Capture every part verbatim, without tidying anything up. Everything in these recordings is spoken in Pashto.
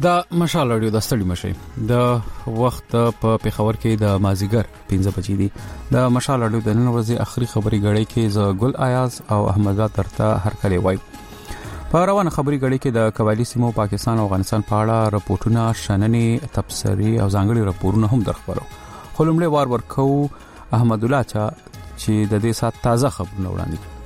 دا مشال اړیو د ستړي مشي د وخت په پیښور کې د مازیګر پنځه بجې دي. د مشال اړیو د نن ورځې اخري خبري غړي کې ز ګل آیاز او احمد ترتا هر کله وای. په روانه خبري غړي کې د قبایلی سیمو پاکستان او افغانستان په اړه راپورټونه، شننې، تبصري او ځانګړي راپورونه هم درخبرو. خلمړې وار ورکو احمد الله چا چې د دې سات تازه خبرونه وړاندې کړي.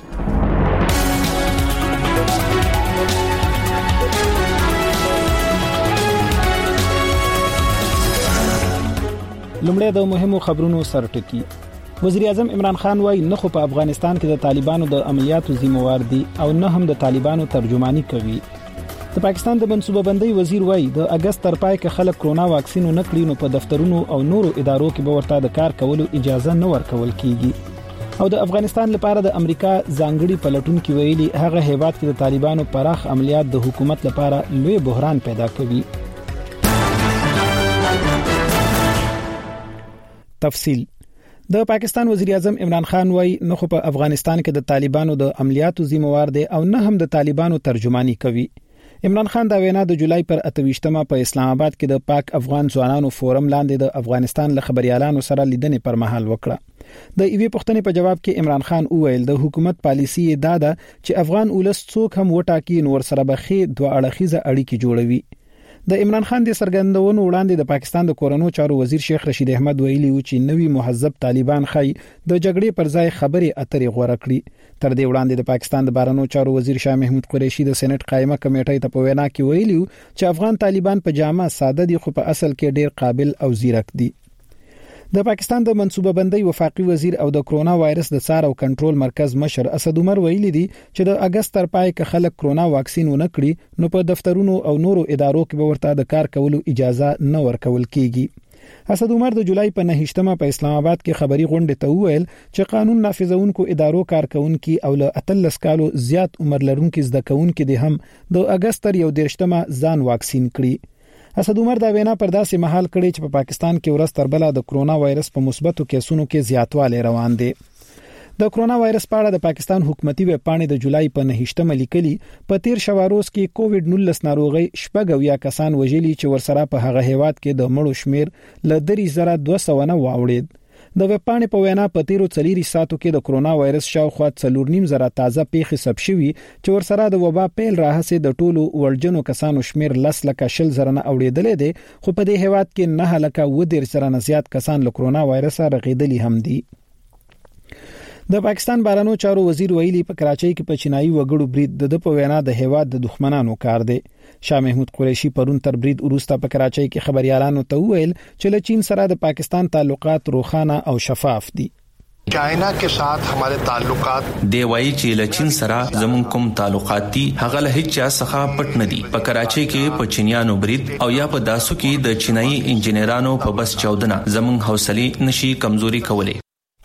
لومړی د مهمو خبرونو سرټکی. وزیر اعظم عمران خان وايي نه خو په افغانستان کې د طالبانو د عملیاتو ذمہوار دي او نه هم د طالبانو ترجمانی کوي. د پاکستان د منصوبه بندۍ وزیر وايي د اگست تر پای کې خلک کرونا واکسین نه کړي نو په دفترونو او نورو ادارو کې به ورته د کار کولو اجازه نه ورکول کیږي. او د افغانستان لپاره د امریکا ځانګړي پلټونکو ویلي هغه هیواد کې د طالبانو پراخ عملیات د حکومت لپاره لوی بحران پیدا کوي. تفصیل. د پاکستان وزیر اعظم عمران خان وايي نه خو په افغانستان کې د طالبانو د عملیاتو ذمہوار دي او نه هم د طالبانو ترجمانی کوي. عمران خان دا وینا د جولای پر اتويشتمه په اسلام آباد کې د پاک افغان ځوانانو فورم لاندې د افغانستان له خبريالانو سره لیدنې پر مهال وکړه. د ایوې پښتنې په جواب کې عمران خان وویل د حکومت پالیسی دا ده چې افغان ولس څوک هم وټاکي نور سره بخي دوه اړخیزه اړیکې جوړوي. د عمران خان د سرګندونو وړاندې د پاکستان د کورونو چارو وزیر شیخ رشید احمد ویلي و چې نوی مهذب طالبان خای د جګړې پر ځای خبري اترې غوړه کړی. تر دې وړاندې د پاکستان د بهرنیو چارو وزیر شاه محمود قریشي د سېنات قائمه کمیټې ته په وینا کې ویلي چې افغان طالبان په جامه ساده دي خو په اصل کې ډیر قابل او زیرک دي. د پاکستان د منصوبه بندۍ وفاقي وزیر او د کرونا وایرس د څار او کنټرول مرکز مشر اسد عمر ویلي دي چې د اگست تر پای کې خلک کرونا واکسین ونه کړي نو په دفترونو او نورو ادارو کې به ورته د کار کولو اجازه نه ورکول کیږي. اسد عمر د جولای په نهشتمه په اسلام آباد کې خبري غونډه ته وویل چې قانون نافذونکو ادارو کارکونکو او له اتلس کالو زیات عمر لرونکو زده کوونکو د هم د اگست تر یو دیرشتمه ځان واکسین کړي. اسد عمر دا وینا پر داسې محل کړي چې په پاکستان کې ورځ تر بله د کرونا وایرس په مثبتو کیسونو کې زیاتوالی روان دي. د کرونا وایرس په اړه د پاکستان حکومتي ویب پاڼې د جولای په نهشتمه لیکلي په تیر شواروز کې کووډ نولس ناروغي شپږ یا کسان وژلي چې ورسره په هغه هیواد کې د مړو شمیر ل درې زره دوه سوه نه واوړید. د ویب پاڼې په وینا په تیرو څلوري ساتو کې د کرونا وایرس شاوخوا څلور نیم زره تازه پیښې ثبت شوي چې ورسره د وبا پیل راهسه د ټولو ورجنو کسانو شمیر لس لکه شل زره نه اوریدلې دي خو په دې هیواد کې نه لکه و ډیر سره نه زیات کسان له کرونا وایرس رغیدلي هم دي. د پاکستان بهرنیو چارو وزیر ویلي په کراچۍ کې په چینایي وګړو برید د په وینا د هیواد د دښمنانو کار دی. شاه محمود قریشي پرون تر برید وروسته په کراچۍ کې خبريالانو ته وویل چې له چین سره د پاکستان تعلقات روښانه او شفاف دي. چاینا के साथ हमारे ताल्लुकात دی وایي چې له چین سره زموږ کوم تعلقات دي هغه له هیڅ چا څخه پټ نه دي. په کراچۍ کې په چینیانو برید او یا په داسو کې د چینایي انجنیرانو په بس چودنه زموږ حوصله نشي کمزوري کولای.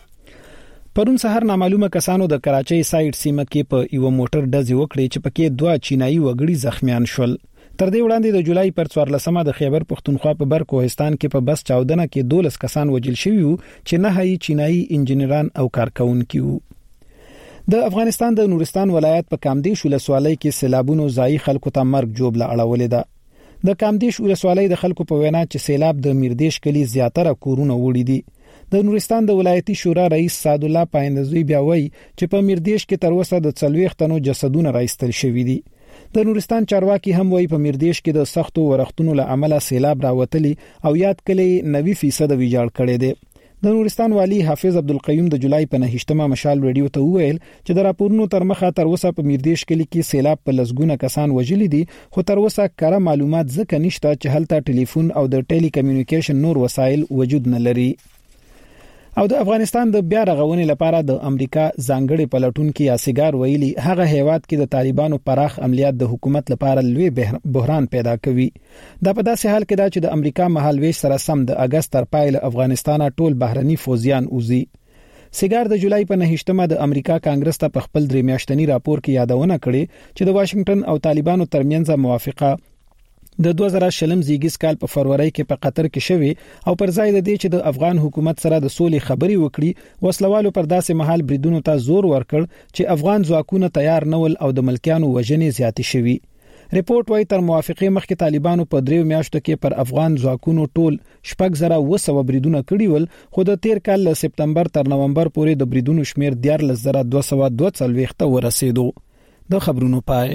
پرون سحر نامعلومه کسانو د کراچۍ سایډ سیمه کې په یو موټر ډزې وکړې چې پکې دوه چینایي وګړي زخمیان شول. تر دې وړاندې د جولای پر څوارلسمه د خیبر پښتونخوا په بر کوهستان کې په بس چاودنه کې دولس کسان وژل شوي وو چې نه هي چینایي انجنیران او کارکونکي وو. د افغانستان د نورستان ولایت په کامدیش ولسوالۍ کې سیلابونو ځای خلکو ته مرګ جوړه اړولې ده. د کامدیش ولسوالۍ د خلکو په وینا چې سیلاب د میردیش کلی زیاتره کورونه وړي دي. د نورستان د ولایتي شورا رئیس سعد الله پایندزوی بیا وایي چې په میردیش کې تر اوسه د څلوېښتو جسدونه راایستل شوي دي. د نورستان چارواکي هم وایي په میردیش کې د سختو ورښتونو له امله سیلاب راوتلی او یاد کلی نوي فیصد ویجاړ کړي دي. د نورستان والی حافظ عبدالقیوم د جولای په نهشتمه مشال ریډیو ته وویل چې د راپورونو تر مخه تر اوسه په میردیش کلی کې سیلاب په لسګونه کسان وژلي دي خو تر اوسه کره معلومات ځکه نشته چې هلته ټلیفون او د ټیلی کمیونیکیشن نور وسایل وجود نه لري. او د افغانستان د بیا رغونې لپاره د امریکا ځانګړي پلټونکو یاسګار ویلي هغه هیواد کې د طالبانو پراخ عملیات د حکومت لپاره لوی بحران پیدا کوي. دا په داسې حال کې دا چې د امریکا مهالويش سره سم د اگست تر پایل افغانستان ټول بهرني فوجیان اوزي. سیګار د جولای په نهشتمه د امریکا کانګرس ته په خپل درې میاشتنی راپور کې یادونه کړې چې د واشنگټن او طالبانو ترمنځ موافقه د دوه زره شلم زیږیز کال په فروری کې په قطر کې شوی او پر ځای د دې چې د افغان حکومت سره د سولې خبري وکړي وسلوالو پر داسې محل بریدونو ته زور ورکړ چې افغان ځواکونه تیار نه ول او د ملکیانو وژنې زیاتې شوي. ریپورت وايي تر موافقه مخکې طالبانو په دریو میاشتو کې پر افغان ځواکونو ټول شپږ زره وسو بریدونه کړي ول، خو د تیر کال له سپتمبر تر نومبر پورې د بریدونو شمیر دیارلس زره دوه سوه دوه څلوېښت ته ورسېدو. د خبرونو پای.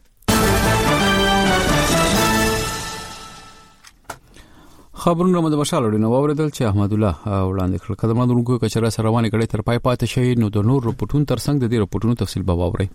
خبرونه مده مشال لري نو اوریدل چې احمد الله وړاندې کړل. کله ما درونکو کچره سره روانه کړي تر پای پاتې شي نو د نور رپورټونو تر څنګ د دې رپورټونو تفصیل به واوري.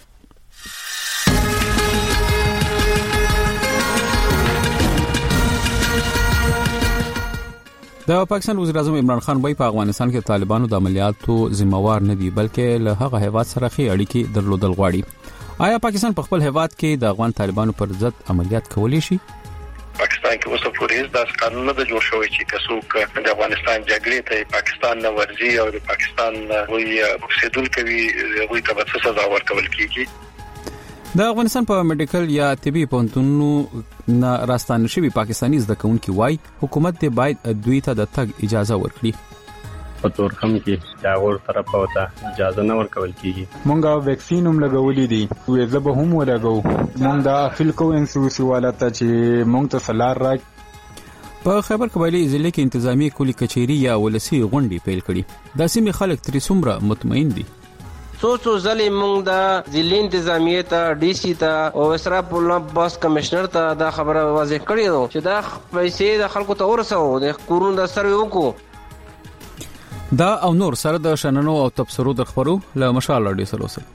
د پاکستان وزیر اعظم عمران خان وايي په افغانستان کې طالبانو د عملیاتو ذمہوار نه دي بلکې له هغه هیواد سره خې اړیکې درلودل غواړي. آیا پاکستان په خپل هیواد کې د افغان طالبانو پر ضد عملیات کولی شي؟ پاکستان کې اوس پولیس د قانون نه جوړ شوی چې کڅوک د افغانستان جګړې ته پاکستان نه ورځي او د پاکستان وی سیدول کوي وی ته څه سزا ورکول کیږي. د افغانستان په میډیکل یا طبي پوهنتونونو نه راستانه شوی پاکستاني زده کوونکي وای حکومت دې باید دوی ته د تګ اجازه ورکړي. په تورخم کې داور طرف ته اجازه نه ورکول کیږي. مونږه ویکسین هم لګولې دي وې زه به هم ولګو. مونږ دا فلکو انسوسی والته چې مونږ ته سلار را په خیبر قبایلی ضلع کې انتظامی کلی کچېری یا ولسی غونډې پیل کړي. د سیمې خلک ترې څومره مطمئن دي؟ څو څو ځلې موږ د ضلع انتظامیه ته ډي سي ته او اسراف الله باس کمشنر ته دا خبره واضح کړې ده چې دا پیسې د خلکو ته ورسو د کورونو د سروي وکړو. دا او نور سره د شننو او تبصرو د خبرو له مشال اډي سره وسه.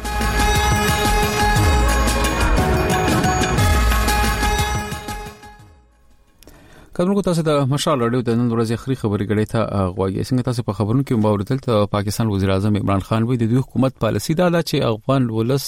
کله تاسو د مشال اډیو د نن ورځې اخري خبرې غړې ته غواړي. څنګه تاسو په خبرونو کې مباورتل ته پاکستان وزیر اعظم عمران خان وایي د دوی حکومت پالیسی دا ده چې افغان ولس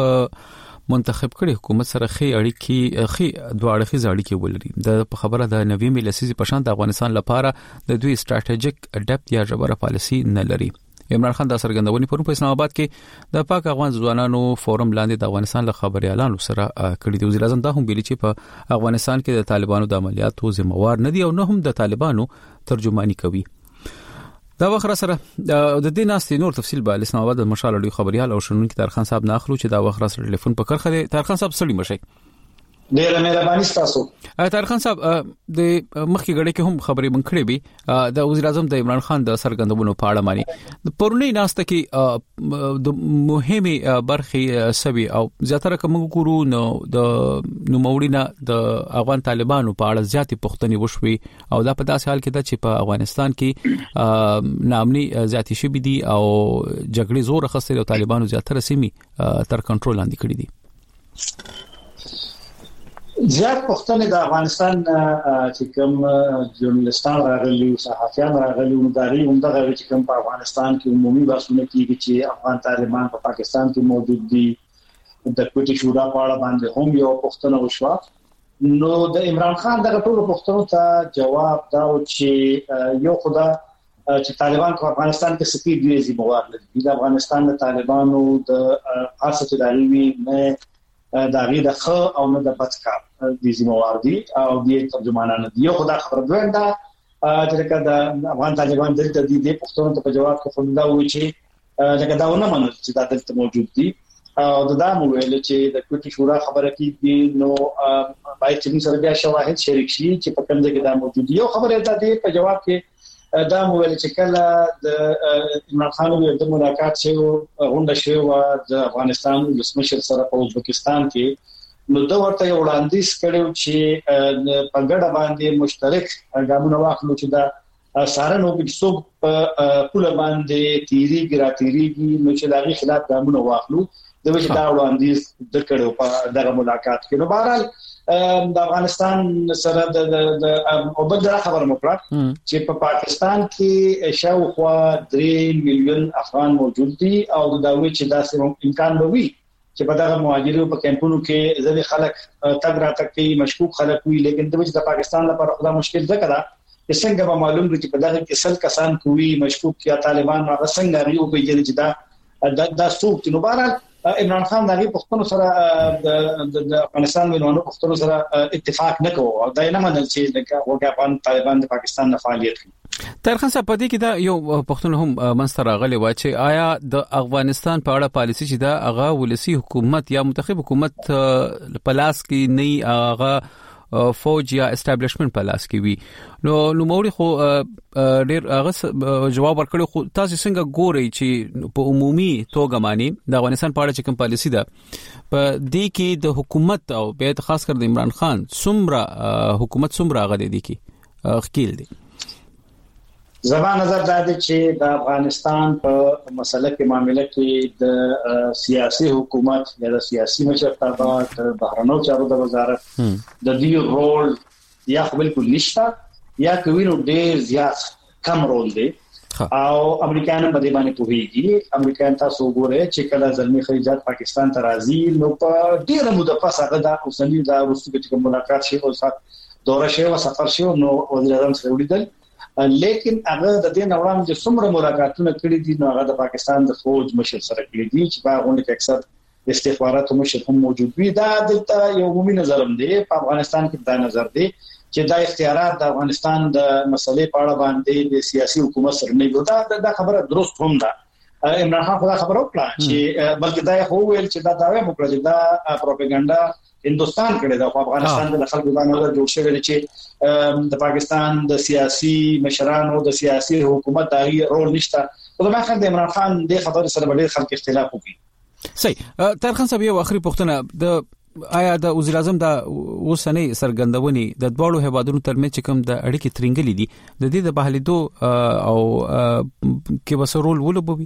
منتخب کړي حکومت سره خې اړیکې خې دوه اړخیز اړیکې ولري. د خبره د نوې لسیزې په شان د افغانستان لپاره د دوی ستراتیژیک اډاپټ یا جبره پالیسی نه لري. عمران خان د سرګندونې پرون په اسلام آباد کې د پاک افغان ځوانانو فورم لاندې د افغانستان له خبريالانو سره کړي دي. وزیر اعظم دا هم ویلي چې په افغانستان کې د طالبانو د عملیاتو ذمہوار نه دي او نه هم د طالبانو ترجمانی کوي. دا وخت سره د دې ناستې نور تفصیل به اسلام آباد د مشال اډیو خبريال او شنونکو ترخان صاحب نه اخلو چې دا وخت سره ټلیفون په کرخه دي. ترخان صاحب سړي مشه ډیره مهرباني تاسو. ترخان صاحب د مخکې غړي کې هم خبرې منکړې وي د وزیر اعظم د عمران خان د سرګندونو په اړه مانی د پرونی ناسته کې د مهمه برخې سوي او زیاتره کوم ګورو نو د نوموړینا د افغان طالبانو په اړه زیاتې پوښتنې وشوي او دا په داسې حال کې ده چې په افغانستان کې نامني زیاتې شوي دي او جګړې زور اخیستل او طالبانو زیاتره سیمې تر کنټرول لاندې کړې دي. زیات پښتنې د افغانستان چې کوم ژورنالستان راغلي او صحافیان راغلي نو دا لري هم دا چې کوم په افغانستان کې عمومي بحثونه کیږي چې افغان طالبان په پاکستان کې موجود دي د کوټي شورا په اړه باندې هم یو پښتنه وشو. نو د عمران خان دغه ټول پښتنو ته جواب دا و چې یو خدا چې طالبان په افغانستان کې سپي دی ذمہوار دي. د افغانستان د طالبانو د خاصه تداوی نه دا غي د خ او نه د بچکار د ذمہوار دي او د ترجمانانو دي. یو خدا خبر دوینده چې کله افغان طالبان دلته دي د پښتون ته جواب کوي دا وایي چې لکه دا ونه منل چې دا دلته موجود دي او دا مو ویل چې د کوټي شورا خبره کیږي نو باید چې سره بیا شواهد شریک شي چې په کوم ځای کې دا موجود دي. یو خبره ده د په جواب کې دا مو ویل چې کله د عمران خان د ملاقات شو غونډه شو د افغانستان د سمشر سره په ازبکستان کې نو دا ورته وړاندیز کړو چې په ګډه باندې مشترک ګامونه واخلو چې دا سارنو کې څوک په پوله باندې تیری ګرا تیریږي نو چې دغه خلاف ګامونه واخلو د وجه دا وړاندیز د کړو په دغه ملاقات کې. نو بهرحال د افغانستان سره د او بل خبر مکړه چې په پاکستان کې شاوخوا درې میلیون افغان موجود دي او دا وی چې دا سم امکان به وي چې په دغه مهاجرو په کمپونو کې ځلې خلک تګ را تک کې مشکوک خلک وي لیکن د وجه د پاکستان لپاره خدا مشکل ځکه دا چې څنګه به معلوم دي چې په دغه کې سل کسان کوي مشکوک یا طالبان هغه څنګه ریو په جری چې دا دا څوک نو بهرحال عمران خان دغه پښتون سره د افغانستان ملونو پښتون سره اتفاق نکوه او دا نه منل چې د وګړپان طالبان د پاکستان نه فعالیت کوي. ترخان صاحب په دې کې دا یو پښتون هم منستر غلي و چې آیا د افغانستان په اړه پالیسی چې دا هغه ولسی حکومت یا منتخب حکومت په لاس کې نه هغه فوج یا اسټابلیشمنت په لاس کې وي نو نو موري خو ډیر هغه جواب ورکړي خو تاسو څنګه ګورئ چې په عمومي توګه معنی د افغانستان په اړه چې کوم پالیسی ده په دې کې د حکومت او به خاص کر د عمران خان څومره حکومت څومره غلي دي کې خکیل دي زما نظر دا دی چې د افغانستان په مسله کې معاملې کې د سیاسي حکومت یا د سیاسي مشرتابه د بهرنیو چارو د وزارت د دې رول یا بالکل نشته یا کوي نو ډېر زیات کم رول دی او امریکایان په دې باندې پوهیږي امریکایان تاسو ګورئ چې کله زلمی خلیجات پاکستان ته راځي نو په ډېر موده پس هغه د اوسنی د روسي کې ملاقات شي او دوره شي او سفر شي نو وزیر اعظم سره ولیدل لیکن هغه د دې نوړم چې څومره ملاقاتونه کړي دي نو هغه د پاکستان د فوج مشر سره کړي دي چې په غونډه کې اکثر استخبارات مشر هم موجود وي دا د یو عمومي نظر هم دی په افغانستان کې دا نظر دی چې دا اختیارات د افغانستان د مسلې په اړه باندې د سیاسي حکومت سره نه وي دا د خبره درست هم ده عمران خان خو دا خبره وکړه چې بلکې دا خو ویل چې دا داوی وکړه چې دا پروپاګاندا هندستان کړي دا افغانستان د خلکو باندې جوړ شوی دی چې د پاکستان د سیاسي مشرانو د سیاسي حکومت دغه رول نشته په دغه خاطر د عمران خان د خبرو سره ډېر خلک اختلاف کوي. صحیح ترخان صاحب یو اخري پوښتنه د آیا د وزیر اعظم د اوسنۍ سرګندونې د دوړو هوادونو ترمنځ چې کوم د اړیکې ترنګلې دي د دې د بهلیدو او کې وسرول ولوبوي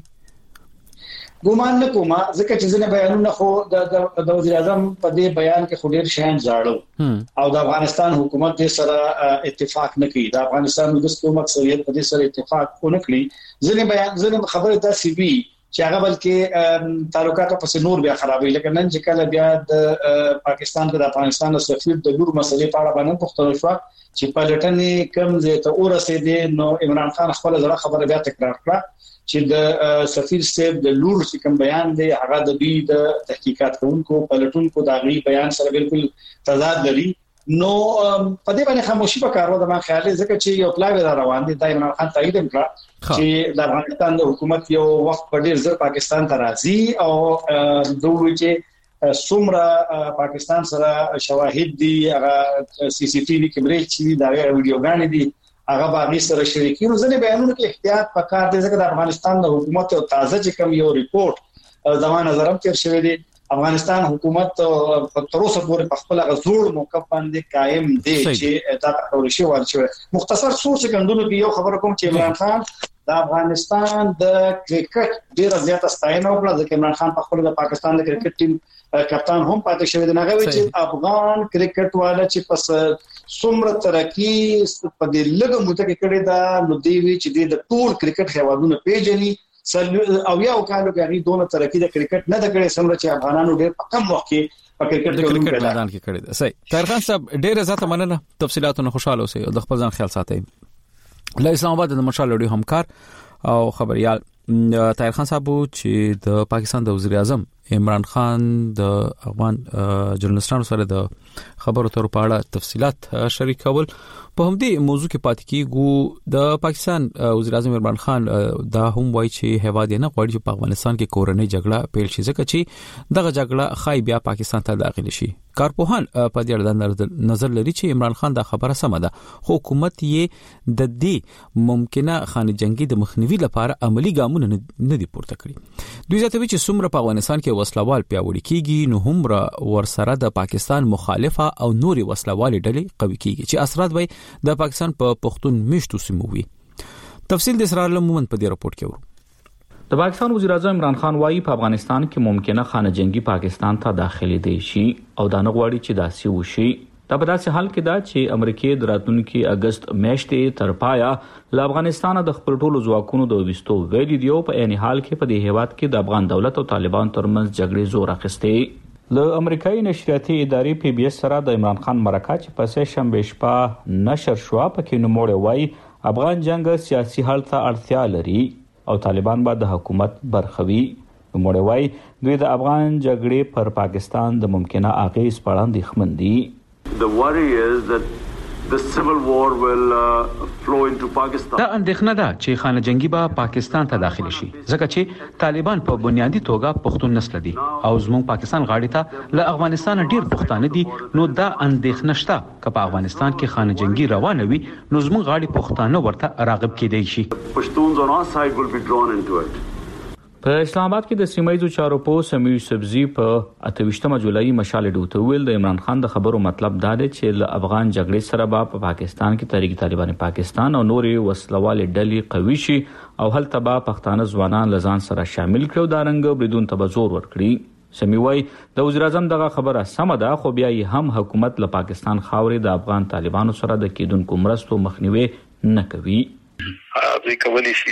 ګومان نه کوم ځکه چې ځنه بیانونه خو د وزیر اعظم په دې بیان کې خو ډېر شین ځاړو او د افغانستان حکومت دې سره اتفاق نه کوي د افغانستان د حکومت سره په دې سره اتفاق نه کوي ځنه بیان ځنه خبره ده سی بي چې هغه بلکې تعلقات په نور بیا خرابوي لکه نن چې کله بیا د پاکستان د افغانستان سفیر د ګور مسلې په اړه باندې پوښتنه شو چې په لټنې کم زه ته ورسېدې نو عمران خان خپل ځړه خبره بیا تکرار کړه چې د سفیر صاحب د لور چې کوم بیان دی هغه د دوی د تحقیقات کوونکو پلټونکو د غي بیان سره بالکل تضاد لري نو په دې باندې خاموشي وکړو د ما خیال ځکه چې یو پلاوی را روان دي د عمران خان تایید کړ چې د افغانستان د حکومت یو وخت په ډیر زر پاکستان ته راځي او دوی چې څومره پاکستان سره شواهد دي هغه سی سی ټي وي کیمرې چې دا ویډیوګانې دي هغه باندې سره شریکي نو ځنه بیانونه کې احتیاط پکار دي ځکه د افغانستان د حکومت او تازه چې کوم یو ریپورت زمانه نظرم تیر شوی دی افغانستان حکومت په تر اوسه پورې په خپل غزور موقف باندې قائم دی چې دا تاسو شي ورچوي مختصر څو سکندونو کې یو خبر کوم چې عمران خان د افغانستان د کرکټ ډیر زیات ستاینه وکړه ځکه عمران خان په خپل د پاکستان د کرکټ ټیم کپتان هم پاتې شوی دی نغوي چې افغان کرکټ والا چې پس څومره ترقی په دې لږه موده کې کړی دا نو دی وی چې د ټول کرکټ هوادونو پیژني او یو کالو کې هغه دونه ترقی د کرکټ نه د کړي څومره چې افغانانو ډېر په کم وخت کې په کرکټ کې میدان کې کړی دی. صحیح طاهر خان صاحب ډېر زیاته مننه تفصيلاتونو خوشاله اوسئ او د خپل ځان خیال ساتئ. له اسلام آباد د مشال لړۍ همکار او خبريال طاهر خان صاحب چې د پاکستان د وزیر اعظم عمران خان د افغان جرنالستانو سره د خبرو تر په اړه تفصيلات شریکول په همدې موضوع کې پاتې کیږو. د پاکستان وزیر اعظم عمران خان دا هم وایي چې هواد نه غواړي چې په افغانستان کې کورنۍ جګړه پیل شي ځکه چې دغه جګړه خای بیا پاکستان ته داخل شي. کارپوهان په دې اړه نظر لري چې عمران خان دا خبره سمه ده خو حکومت یې د دې ممکنه خانه جنگي د مخنیوي لپاره عملی ګامونه نه دي پورته کړی. دوی ځکه چې څومره په افغانستان کې وسلوال پیاوړي کیږي نو هم ورسره د پاکستان مخالفه او نوري وسلوال ډلې قوي کیږي چې اثرات وي د پاکستان په پښتون میشتو سیمو وي. تفصیل د اسرار لمومن په دې راپورټ کې ورو. د پاکستان وزیر اعظم عمران خان وايي په افغانستان کې ممکنه خانه جنگي پاکستان ته داخلي دي شي او دا نه غواړي چې داسې وشي. دا په داسې حال کې دا چې امریکای د راتلونکي اگست میاشتې تر پایا له افغانستان د خپل ټولو ځواکونو د وستو ویلي دی په عین حال کې په دې هیواد کې د افغان دولت او طالبان ترمنځ جګړې زور اخیستې. له امریکایي نشریاتي ادارې پی بي اس سره د عمران خان مرکه چې په سه شنبه شپه نشر شو پکې نوموړی وايي افغان جنگ سیاسي حل ته اړتیا لري او طالبان به د حکومت برخوي. نوموړی وايي دوی د افغان جګړې پر پاکستان د ممکنه اغیز په اړه اندېښمن دي. The worry is that the civil war will uh, flow into Pakistan. دا اندېښنه ده چې خانه جنگي به پاکستان ته داخل شي ځکه چې طالبان په بنیادی توګه پښتون نسل دي او زموږ پاکستان غاړي ته له افغانستان ډیر پښتانه دي نو دا اندېښنه شته چې په افغانستان کې خانه جنگي روانه وي نو زموږ غاړي پښتانه ورته راغب کېدای شي. Pashtuns on our side will be drawn into it. په اسلام آباد کې د سیمایي چارو په سمیع سبزی په اتهشتمه جولای مشال ډوته ویل د عمران خان د خبرو مطلب دا دی چې له افغان جګړې سره به په پاکستان کې تحریک طالبان پاکستان او نورې وسلوالې ډلې قوي شي او هلته به پښتانه ځوانان لزان سره شامل کړو دا رنګ بریدون ته زور ورکړي. سمیع وای د وزیر اعظم دغه خبره سم ده خو بیا یې هم حکومت له پاکستان خاورې د افغان طالبانو سره د کېدونکو مرستو مخنیوي نه کوي. دوی کولی شي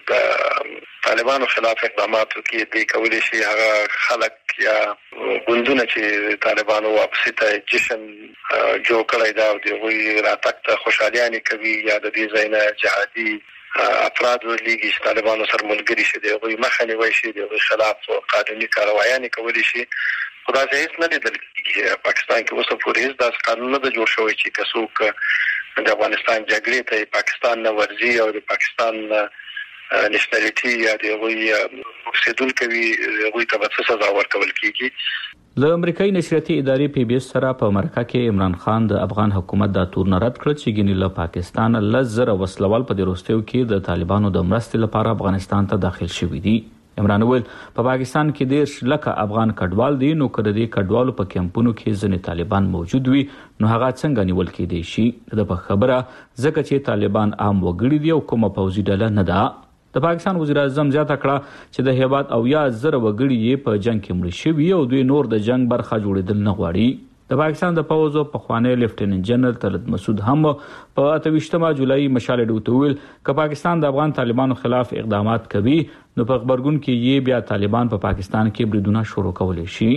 چې طالبانو خلاف اقدامات وکړي دوی کولی شي هغه خلک یا ګوندونه چې طالبانو واپسی ته جشن جوړ کړی دا او دوی راتګ ته خوشحالي کوي یا د دې ځای نه جهادي افراد ورلېږي چې طالبانو سره ملګري شي دوی مخه نیوي شي دوی خلاف قانوني کاروایي کولی شي. خدا دې هیڅ نه لیدل کېږي پاکستان کې اوس پورې هیڅ داس قانون نه جوړ شوی چې کڅوک د افغانستان جګړې ته پاکستان نه ورځي او د پاکستان نشنالټي یا د وی مفسدون کوي وی ته څه سزا ورکول کیږي. له امریکایي نشریاتي ادارې پی بي اس سره په امریکا کې عمران خان د افغان حکومت د تور نرد کړ چې ګینه له پاکستان لزر وسلوال په دروستیو کې د طالبانو د مرستې لپاره افغانستان ته داخل شوی دي. عمران ویل په پاکستان کې ډېر لکه افغان کډوال دي نو کړه دې کډوالو په کیمپونو کې ځنې طالبان موجود وي نو هغه څنګه نیول کېدای شي د په خبره ځکه چې طالبان عام وګړي دي او کومه پوځي ډله نه ده. د پاکستان وزیر اعظم زیاته کړه چې د هیواد او یا زر وګړي یې په جنگ کې مړ شوي او دوی نور د جنگ برخه جوړېدل نه غواړي. د پاکستان د پوځ په خوانی لیفټیننټ جنرال طلعت مسعود هم په اتهشتمه جولای مشال ډوته ویل چې پاکستان د افغان طالبانو خلاف اقدامات کوي نو په خبرګون کې یې بیا طالبان په پاکستان کې بریدونه شروع کولای شي.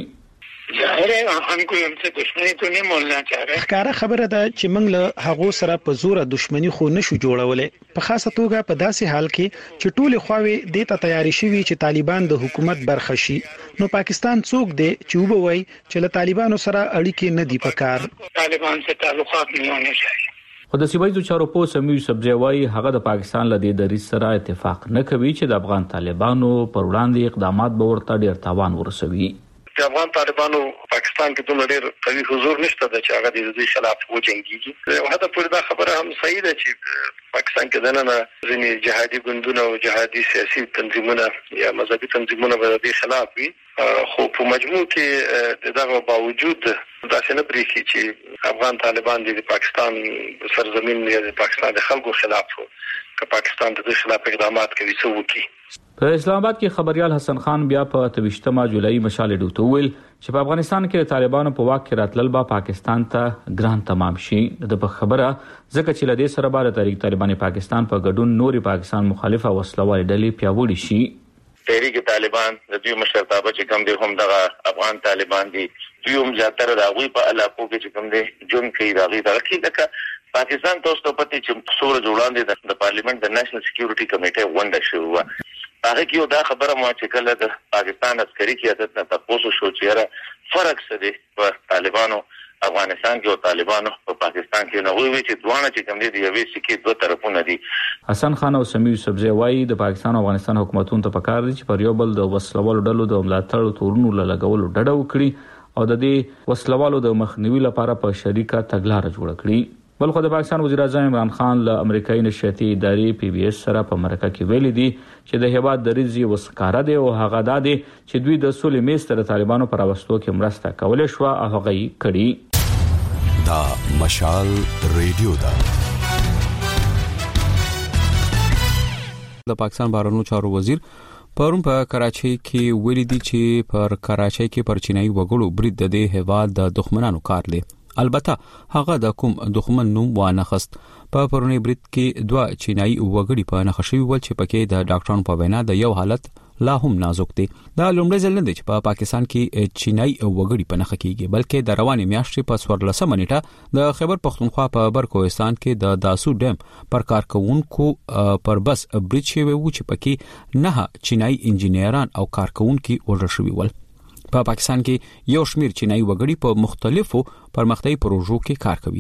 ظاهره هم کوم څه دښمنی ته نه مولنا چاره ښکارا خبره ده چې موږ له هغو سره په زور دښمنی خو نشو جوړولې په خاصه توګه په داسې حال کې چې ټول خواوې د ته تیاری شوي چې طالبان د حکومت برخه شي نو پاکستان څوک دی چې وبوي چې له طالبانو سره اړیکې نه دی پکار طالبان سره تعلقات نه ونه شي. خو د سیمایي چارو په سمیع سبزی وای هغه د پاکستان له دې دریځ سره اتفاق نه کوي چې د افغان طالبانو پر وړاندې اقدامات به ورته ډیر تاوان ورسوي. د افغان طالبانو پاکستان کې دومره ډېر قوي حضور نشته د چې هغه د دې خلاف وجنګيږي. هدا پوره دا خبره هم صحیح ده چې پاکستان کې دنه ځینې جهادي ګوندونه او جهادي سیاسي تنظیمونه یا مذهبي تنظیمونه به د دې خلاف وي خو په مجموع کې دغه باوجود دا څنګه پریږي چې افغان طالبان د پاکستان سرزمین یا د پاکستان د خلکو خلاف وو که پاکستان د دې خلاف اقدامات کوي څه وکړي. په اسلام آباد کې خبريال حسن خان بیا په اتهشتمه جولای مشال ډوته ویل چې په افغانستان کې طالبانو په واک کې راتلل با پاکستان ته ګران تمام شي. د په خبره ځکه چې لدې سره بار تحریک طالبان پاکستان په ګډون نوري پاکستان مخالفه وسلوال ډلې پیاوړي شي. تحریک طالبان د دوی مشرتابه چې کوم دي هم دغه افغان طالبان دي دوی هم زیاتره د هغوی په علاقو کې چې کوم دي جون کوي دغه دغه کې دغه پاکستان تاسو ته پته چې څوره جوړاندې د پارلیمنت د نېشنل سکیورټي کمیټه ونده شو هغه کې دا خبره مو چې کله د پاکستان عسکري قیادت نه تاسو شو چې فرق څه دی په طالبانو افغانستان کې او طالبانو په پاکستان کې نو وی چې دوه چې کوم دي د یوې سکې دوه طرفونه دي. حسن خان او سمیع سبزی وایي د پاکستان او افغانستان حکومتونو ته پکار دي چې پر یو بل د وسلوالو ډلو د ملاتړ تورونو لګولو ډډه وکړي او د دې وسلوالو د مخنیوي لپاره په شریکه تګلارې جوړ کړي. بلخو د پاکستان وزیر اعظم عمران خان له امریکایي نشریاتي ادارې پی بي اس سره په امریکا کې ویلي دي چې د هیواد د ریزي وسکاره دی او هغه دا دی چې دوی د سولې میز تر طالبانو پر واستو کې مرسته کولای شو او هغه یې کړي. دا مشال ریډیو دا د پاکستان بهرنیو چارو وزیر پرون په کراچۍ کې ویلي دي چې پر کراچۍ کې پر چینایي وګړو برید د دې هیواد د دښمنانو کار دی. البته هغه د کوم دښمن نوم وانه خست. په پرونی برید کې دوه چینایي وګړي په نخښوي ول چې پکې د ډاکټرانو په وینا د یو حالت لا هم نازک دی. دا لومړی ځل نه دی چې په پاکستان کې چینایي وګړي په نخښ کېږي بلکې د روانې میاشتې په څوارلسمه نیټه د خیبر پختونخوا په برکوهستان کې د داسو ډیم پر کارکونکو پر بس برید شوی و چې پکې نه چینایي انجینران او کارکونکو وژل شوي ول. په پاکستان کې یو شمیر چینایي وګړي په مختلفو پرمختیايي پروژو کې کار کوي.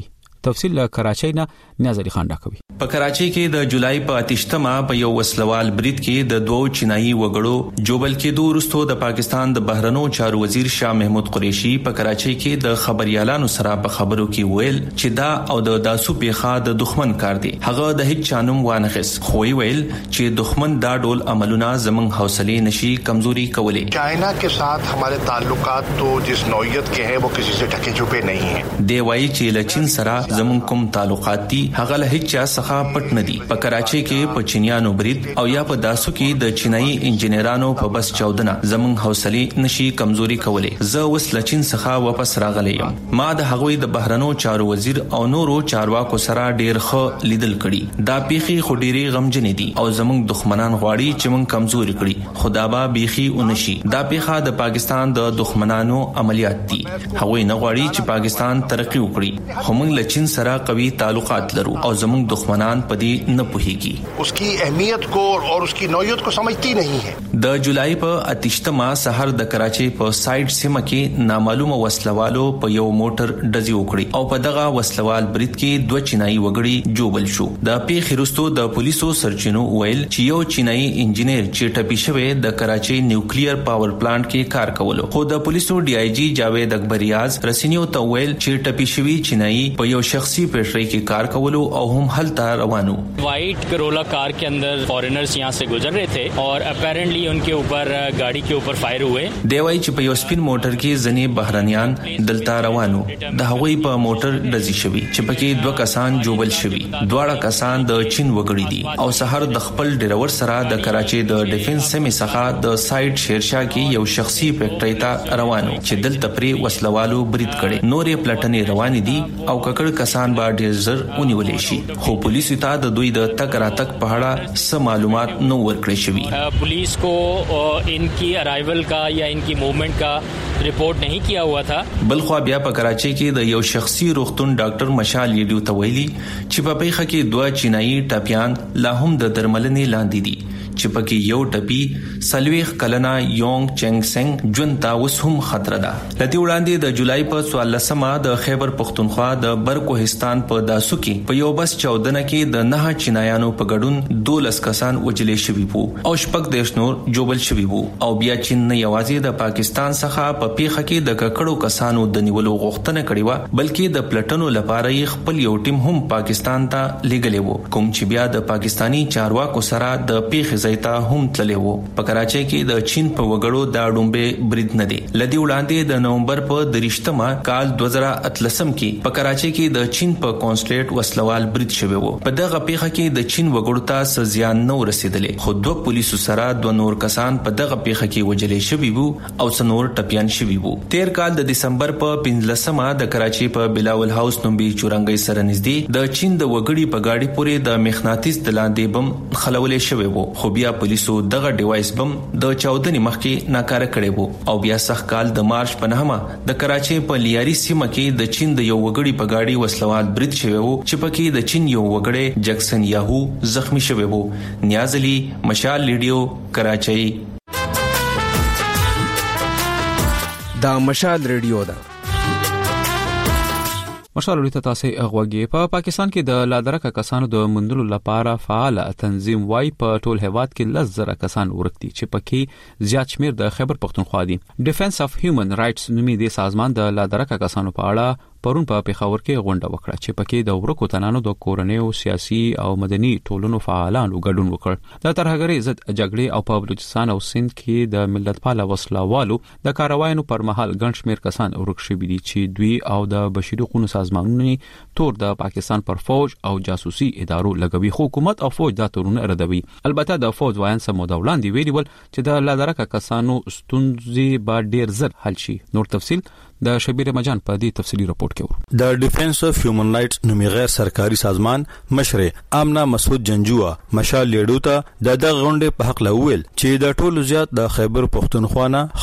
تفصیل له کراچۍ نه نیاز علي خان راکوي. په کراچۍ کې د جولای په اتشتمه په یو وسلوال برید کې د دوو چینایي وګړو جوبل کې دوه وروسته د پاکستان د بهرنیو چارو وزیر شاه محمود قریشي په کراچۍ کې د خبريالانو سره په خبرو کې ویل چې دا او د داسو پیخه د دښمن کار دی. هغه د هیڅ چانم وانخس خو ویل چې دښمن دا ډول عملونه زموږ حوصله نشي کمزوري کولای. China के साथ हमारे ताल्लुकात तो जिस नौयत के हैं वो किसी से ढके छुपे नहीं हैं. دی وايي چې لچین سره زموږ کوم تعلقات دي هغه له هیڅ چا څخه پټ نه دي. په کراچۍ کې په چینیانو برید او یا په داسو کې د چینایي انجنیرانو په بس چودنه زموږ حوصله نشي کمزوري کولای. زه اوس لچین څخه واپس راغلی یم. ما د هغوی د بهرنیو چارو وزیر او نورو چارواکو سره ډیر ښه لیدل کړي. دا پیخي خډيري غمجنې دي او زموږ دښمنان غواړي چې موږ کمزوري کړي. خدا با بيخي ونشي. دا پیخه د پاکستان د دښمنانو عملیات دي. هغوی نه غواړي چې پاکستان ترقی وکړي. خو موږ لچین سره قوي تعلقات لرو او زموږ دښمنان په دې نه پوهیږي. उसकी अहमियत को और उसकी नौयत को समझती नहीं है. د جولای په اتشتمه سحر د کراچۍ په سایډ سیمه کې نامعلومه وسلوالو په یو موټر ډزې وکړي او په دغه وسلوال برید کې دوه چینایي وګړي جوبل شو. د پیښې وروسته د پولیسو سرچینو ویل چې یو چینایي انجنیر چې ټپي شوی د کراچۍ نیوکلیر پاور پلانټ کې کار کولو. خو د پولیسو ډي آی جی جاوید اکبریاز رسنیو ته ویل چې ټپي شوی چینایي په یو شخصي پټرۍ کې کار کولو او هم هلته روانو. वाइट करोला कार के अंदर फॉरेनर्स यहाँ से गुजर रहे थे और अपेरेंटली उनके ऊपर गाड़ी के ऊपर फायर हुए. دیوای چې په یو سپین موټر کې ځنې بهرانيان دلته روانو. د هغوی په موټر ډزې شوی چې پکې دوه کسان جوبل شوی. دواړه کسان د چین وګړي دي او سحر د خپل ډرایور سره د کراچۍ د ډیفنس سیمې څخه د سایډ شیرشاه کې یو شخصي فیکټری ته روانو چې دلته پرې وسلوالو برید کړي. نورې پلټنې روان دي او ککړ کسان به ډیر زر ونیولې شي. خو پولیسو ته د دوی د تک راتک په اړه څه معلومات نو ورکړي شوی. पुलिस को इनकी अराइवल का या इनकी मूवमेंट का रिपोर्ट नहीं किया हुआ था. بلخو بیا په کراچۍ کې د یو شخصي روغتون ډاکټر مشال یډیو ته ویلي چې په پیښه کې دوه چینایي ټاپیان لا هم د درملنې لاندې دي چې پکې یو ټپي سلويخ کلنا یونګ چنګ سنگ جون تا اوس هم خطر ده. لدی وړاندې د جولای په څوارلسمه د خیبر پختونخوا د برکوهستان په داسو کې په یو بس چودنه کې د نه چینایانو په ګډون دولس کسان وجلې شوي وو او شپږ دیش نور جوبل شوي وو. او بیا چین نه یوازې د پاکستان څخه په پیښه کې د ککړو کسانو د نیولو غوښتنه کړې و بلکې د پلټنو لپاره یې خپل یو ټیم هم پاکستان ته لېږلی وو کوم چې بیا د پاکستانی چارواکو سره د پیښې زیتا هم تللی وو. په کراچۍ کې د چین په وګړو دا ډومبه برید نه دی. لدی وړاندې د نومبر په دریشتمه کال دوه زره اتلسم کې په کراچۍ کې د چین په کونسلیټ وسلوال برید شوی وو. په دغه پیښه کې د چین وګړو ته سزیان نه ورسېدلې خو دوه پولیسو سره دوه نور کسان په دغه پیښه کې وجلې شوي وو او څنور ټپيان شوي وو. تیر کال د دسمبر په پنځلسمه د کراچۍ په بلاول هاوس نومبي چورنګي سره نږدې د چین د وګړي په گاډي پورې د مخناطیس د لاندې بم خلولې شوی وو. خو بیا پولیسو دغه ډیوایس بم د چودنې مخکې ناکاره کړی وو او بیا سخت کال د مارچ په نهمه د کراچۍ په لیاري سیمه کې د چین د یو وګړي په گاډي وسلوال برید شوی وو چې پکې د چین یو وګړی جکسن یاهو زخمی شوی وو. نیاز علي مشال لیډیو کراچۍ. دا مشال ریډیو ده. مشال ورته تاسو غوږی په پاکستان کې د لادرکه کسانو د مندلو لپاره فعال تنظیم وای په ټول هیواد کې لزر کسان ورکتي چې پکې زیات شمیر د خیبر پختونخوا دي. ډیفنس اف هیومن رائټس نومي د سازمان د لادرکه کسانو په اړه پرون په پیښور کې غونډه وکړه چې پکې د ورکو تنانو د کورنیو سیاسي او مدني ټولنو فعالانو ګډون وکړ. د ترهګرۍ ضد جګړې او په بلوچستان او سند کې د ملتپال وسلوالو د کاروایانو پر مهال ګڼ شمیر کسان ورک شوي دي چې دوی او د بشري حقوقو سازمانونو تور د پاکستان پر فوج او جاسوسي ادارو لګوي. حکومت او فوج دا تورونه ردوي. البته د فوج وایان سمو دولان دی ویلي ول چې د لادرکه کسانو ستونزې به ډیر زر حل شي. نور تفصيل د شبیر مجان په دې تفصیلی رپورت کې ورو. د ډیفنس اف هیومن رائټس نومي غیر سرکاري سازمان مشر امنا مسعود جنجوا مشال لیډو ته د دغه غونډې په حق لویل چې د ټولو زیات د خیبر پختونخوا نه خلق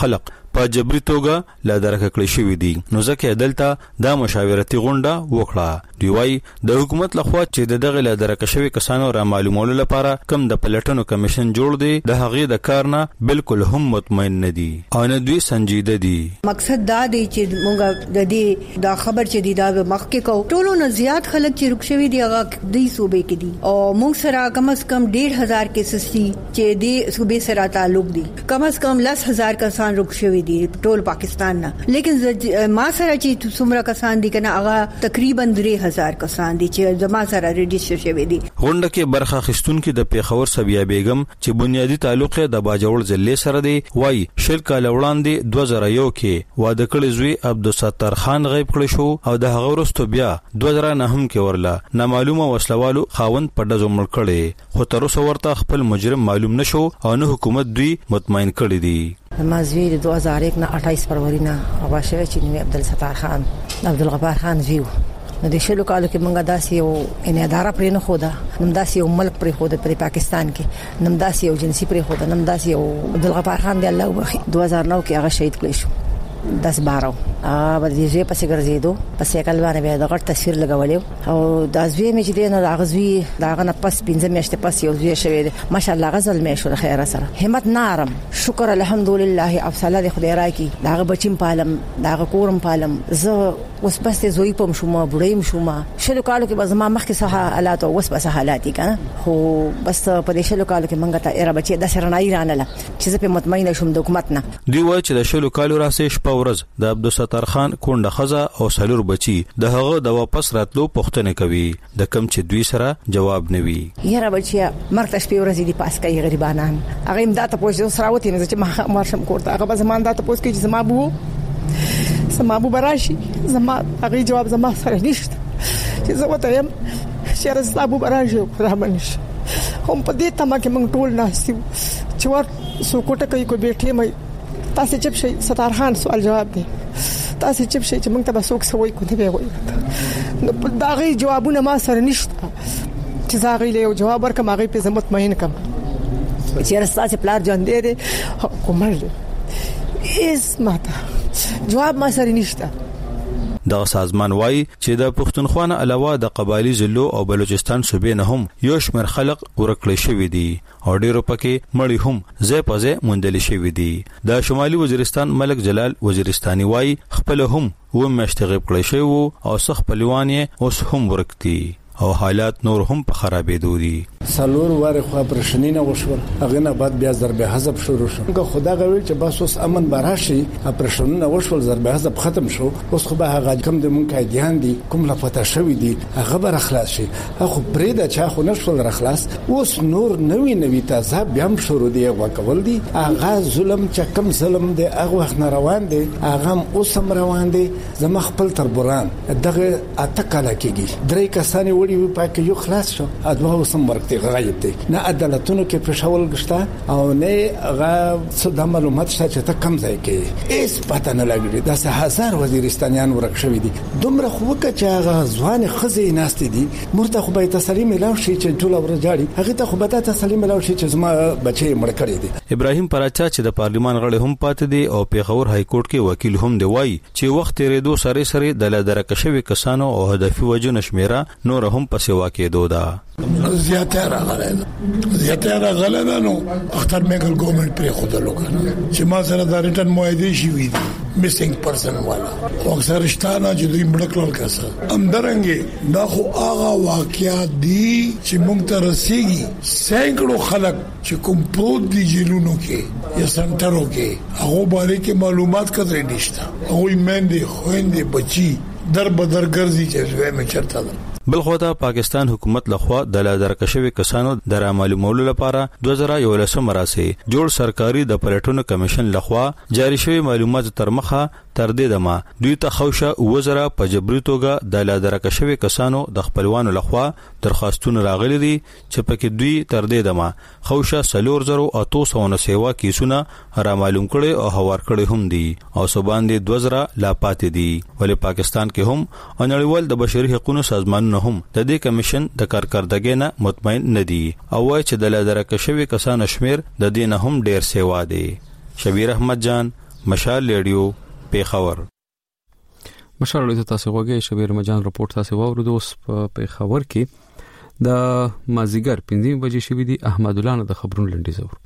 په جبري توګه لا درکه کړی شوی دي. نو ځکه دلته دا مشاورتي غونډه وکړه. دی وايي د حکومت لخوا چې د دغه لا درکه شوی کسانو را معلومولو لپاره کم د پلټنو کمیشن جوړ دی د هغې د کار نه بالکل هم مطمئن نه دي او نه دوی سنجیده دي. مقصد دا دی چې موږ د دې دا خبر چې دی دا مخکې کو ټولو نه زیات خلک چې رکشوي دي هغه د صوبې کې دي او موږ سره کم از کم ډېر هزار کیسز دي چې د صوبې سره تعلق دي. کم از کم لس هزار کسان رکشوي دي ټول پاکستان نه. لیکن ما سره چې څومره کسان دي کنه هغه تقریبا درې هزار کسان دي چې زما سره ريجستر شوي دي. غونډه کې برخه اخیستونکو د پیښور سبیا بیگم چې بنیادی تعلق د باجوړ ضلع سره دی وای شل کال وړاندې دوه زره یو کې واده کړی زوی عبدالستار خان غیب کړی شو او د هغه وروسته بیا دوه زره نه هم کې ورله نامعلومه وسلوالو خاوند په ډزو مړ کړي خو تر اوسه ورته خپل مجرم معلوم نشو او نه حکومت دوی مطمئن کړی دي. مازوی د دوه هزار یک نه اٹھائیس فروری نه اوباشه چې نوم عبدالستار خان عبدالغفار خان زیو نو د شلو کالو کې مونږه داسې یو ان اداره پرې نه خوده نم داسې یو ملک پرې خوده پر پاکستان کې نم داسې یو جنسي پرې خوده نم داسې یو عبدالغفار خان دی الله وبخي دوه هزار نو کې هغه شهید کړی شو داس بارو ا بدیږي پسې ګرځېدو پسې کلوانه به د غټ تصویر لګولې او د ازوی مې چې دینه د غزوی داغه نه پس پنځه میاشتې پس یو زوی شوی ماشاءالله غزل مې شو خیر سره همت نارم شکر الحمدلله افصله د خدای راکی داغه بچیم پالم داغه کورم پالم زه اوس بس ته زوی پم شوم بډایم شوم شلو کالو کې بس ما مخکې صحه حالات او اوس بس حالات کنه خو بس په دې شلو کالو کې منګه ته ایرا بچي د سرنای رانه چې زه په مطمئنه شوم د حکومت نه. دی وای چې د شلو کالو راسې شپه ورځ د عبدالستار خان کونډه خزه او سلور بچي د هغه د واپس راتلو پوښتنه کوي د کم چې دوی سره جواب نه وي. یاره بچي مرته شپه ورځ دی پاس کوي غریبانان هغه امداد ته پوښتنه سره وتی نه چې ما مرشم کوړه هغه به زمان د ته پوښتنه چې زما بو زما بو براشي زما هغه جواب زما سره نشته چې زه وته يم چې رسلا بو براشي رحمنش هم په دې تمه کې موږ ټول ناسیو چې ور سو کوټه کوي کو بیٹھے مې تاسو چپ شي ستار خان سوال جواب دی تاسو چپ شي چې موږ ته بسوک سوي کو دی وي نو دا غي جوابونه ما سره نشته چې زاغي له جواب ورکم هغه په زمت مهین کم چې رستا چې پلار جون دی دی کومه اس ماته جواب ما سره نشته. دا سازمان وای چې د پښتونخوا علاوه د قبایلی ضلعو او بلوچستان صوبې نه هم یو شمېر خلک ورکړل شوی دي او ډیرو پکې مړی هم ځای په ځای موندل شوی دي. د شمالي وزیرستان ملک جلال وزیرستاني وای خپل هم و مشتغب کړی شوی او سخ پهلوان یې اوس هم ورکتي او حالات نور هم په خرابېدو دي. سلور واره خو پرشنی نه وشول هغه نه بعد بیا ضرب حذف شروع شو که خدا غوي چې بس اوس امن براشي پرشنی نه وشول ضرب حذف ختم شو اوس خو به هغه کم د مونږه دیان دي کوم لا پته شوی دي هغه بر اخلاص شي خو پرې دا چا خو نشول رخلاص اوس نور نوی نوی تازه بیا هم شروع دی وکول دي هغه ظلم چې کم ظلم دی هغه وخت نه روان دي هغه اوس هم روان دي زما خپل تربوران دغه اتکاله کېږي درې کسانی وړي په کې یو خلاص شو ادوه وسم ورته غایب دي نه عدالتونو کې پښول غشتا او نه هغه څه د معلومات شته چې ته کم ځای کې ایس پته نه لګي د هزار وزیرستانیان ورک شوی دي دومره خو چې هغه ځوان خزې ناست دي مرته خو به تسلیم ملاو شي چې ټول ورجاړي هغه ته خو به تسلیم ملاو شي چې زما بچي مړ کړی دي. ابراهیم پراچا چې د پارلیمان غړي هم پاتې دي او پیښور های کورټ کې وکیل هم دی وای چې وخت تیرېدو سره سره د لادرکشوي کسانو او هدفي وجو نشمیره نور هم پسې واقع دودا زیاته راغله زیاته راغله نو اختر میګل ګورنمنت پر خود لوګنه چې ما سره دا ریټن موعده شي وي میسنګ پرسن والا او اکثر شتانه چې دوی مړکل کړه امدارنګي دا خو هغه واقعیات دي چې موږ ته رسیږي سینکړو خلک چې کوم پروت دي جیلونو کې یا سنټرو کې هغه باندې کې معلومات کړی نشته هغه مېندې خويندې بچي در بدر ګرځي چې زوی مې چرته ده. بل خو ته پاکستان حکومت لخوا د لادرکشوي کسانو د معلومولو لپاره دوه زره یولسم راسي جوړ سرکاري د پلټونو کمیشن لخوا جاری شوی معلومات تر مخه تر دې دمه دوی ته خوشه وزره په جبري توګه د لادرکشوي کسانو د خپلوانو لخوا درخواستونه راغلي دي چې پکې دوی تر دې دمه خوشه سلور زرو اتو سونه سیوا کیسونه را معلوم کړي او هوار کړي هم دي او سبان دي دوه زره لا پاتې دي ولې پاکستان کې هم انړیوال د بشري حقوقو سازمان هم د دې کمیشن د کارکردګۍ نه مطمئن نه دي او وايي چې د لادرکشوي کسانو شمیر د دې نه هم ډیر سیوا دي. شبیر احمد جان مشال ریډیو پیښور. مشال ریډیو تاسو وګورئ شبیر مجان رپورت تاسو واورئ اوس په پیښور کې د مازیګر پنځه بجې شوې دي. احمد الله د خبرونو لنډیز اور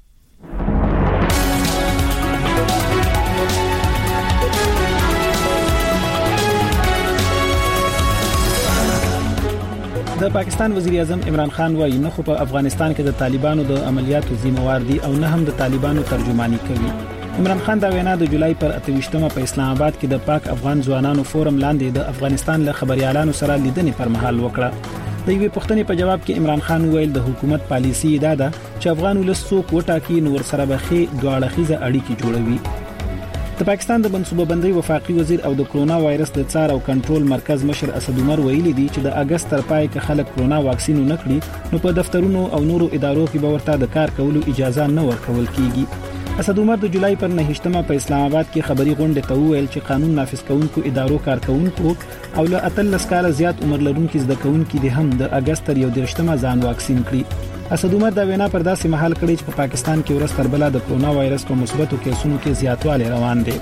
د پاکستان وزیر اعظم عمران خان وايي نه خو په افغانستان کې د طالبانو د عملیاتو ذمہوار دي او نه هم د طالبانو ترجمانی کوي. عمران خان دا وینا د جولای پر اتهشتمه په اسلام آباد کې د پاک افغان ځوانانو فورم لاندې د افغانستان له خبريالانو سره لیدنې پر مهال وکړه. د یوې پوښتنې په جواب کې عمران خان ویل د حکومت پالیسي دا ده چې افغان ولسوک وټاکي نور سره بخي دواړه خيزه اړیکې جوړوي. د پاکستان د منصوبه بندۍ وفاقي وزیر او د کرونا وایرس د څار او کنټرول مرکز مشر اسد عمر ویلي دي چې د اگست تر پای کې خلک کرونا واکسین نه کړي نو په دفترونو او نورو ادارو کې به ورته د کار کولو اجازه نه ورکول کیږي. اسد عمر د جولای پر نهشتمه په اسلام آباد کې خبري غونډه ته ویل چې قانون نافذ کوونکو ادارو کارکونکو او له اتلس کاله زیات عمر لرونکو زده کوونکو د هم د اگست تر یو دیرشتمه ځان واکسین کړي. اسد عمر دا وینا پر داسې محل کړي چې په پاکستان کې ورځ تر بله د کرونا وایرس په مثبتو کیسونو کې زیاتوالی روان دي.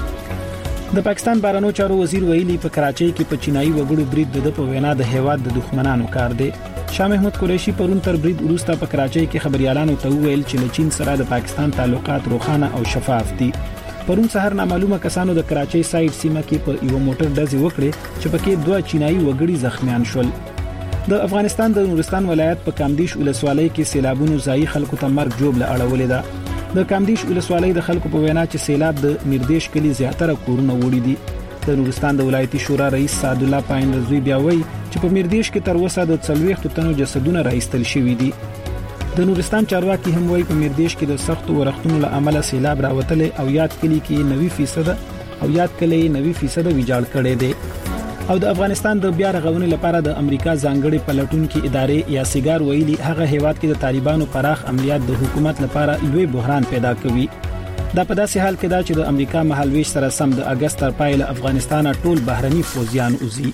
د پاکستان بهرنیو چارو وزیر ویلي په کراچۍ کې په چینایي وګړو برید د په وینا د هیواد د دښمنانو کار دی. شاه محمود قریشي پرون تر برید وروسته په کراچۍ کې خبريالانو ته ویل چې له چین سره د پاکستان تعلقات روښانه او شفاف دي. پرون سحر نامعلومه کسانو د کراچۍ سایډ سیمه کې په یو موټر ډزې وکړې چې پکې دوه چینایي وګړي زخمیان شول. د افغانستان د نورستان ولایت په کامدیش ولسوالۍ کې سیلابونو ځای خلکو ته مرګ جوړ اړولې ده. د کامدیش ولسوالۍ د خلکو په وینا چې سیلاب د میردیش کلی زیاتره کورونه وړي دي. د نورستان د ولایتي شورا رئیس سعد الله پاین رضوی بیا وایي چې په میردیش کې تر اوسه د څلوېښت تنو جسدونه راایستل شوي دي. د نورستان چارواکي هم وایي په میردیش کې د سختو ورښتونو له امله سیلاب راوتلې او یاد کلی کې نوي فیصد او یاد کلی نوي فیصد ویجاړ کړي دي. او د افغانستان د بیا رغونې لپاره د امریکا ځانګړي پلټونکو ادارې یا سیګار ویلي هغه هیواد کې د طالبانو پراخ عملیات د حکومت لپاره لوی بحران پیدا کوي. دا په داسې حال کې دا چې د امریکا مهالويش سره سم د اگست تر پای له افغانستان ټول بهرني فوجیان وزي.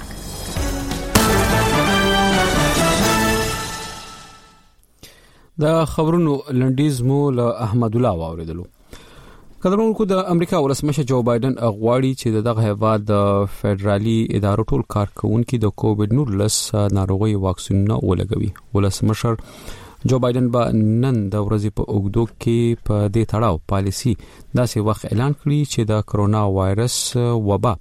د خبرونو لنډیز مو له احمد الله واوریدلو. کډرونکو د امریکا ولسمشر جو بایدن اغواړي چې دغه هیواد د فدرالي ادارو ټول کارکونکو د کووډ نولس ناروغي واکسینونه ولګوي. ولسمشر جو بایدن به نن د ورځې په اوګدو کې په دې تړاو پالیسی داسې وخت اعلان کړي چې د کرونا وایرس وبا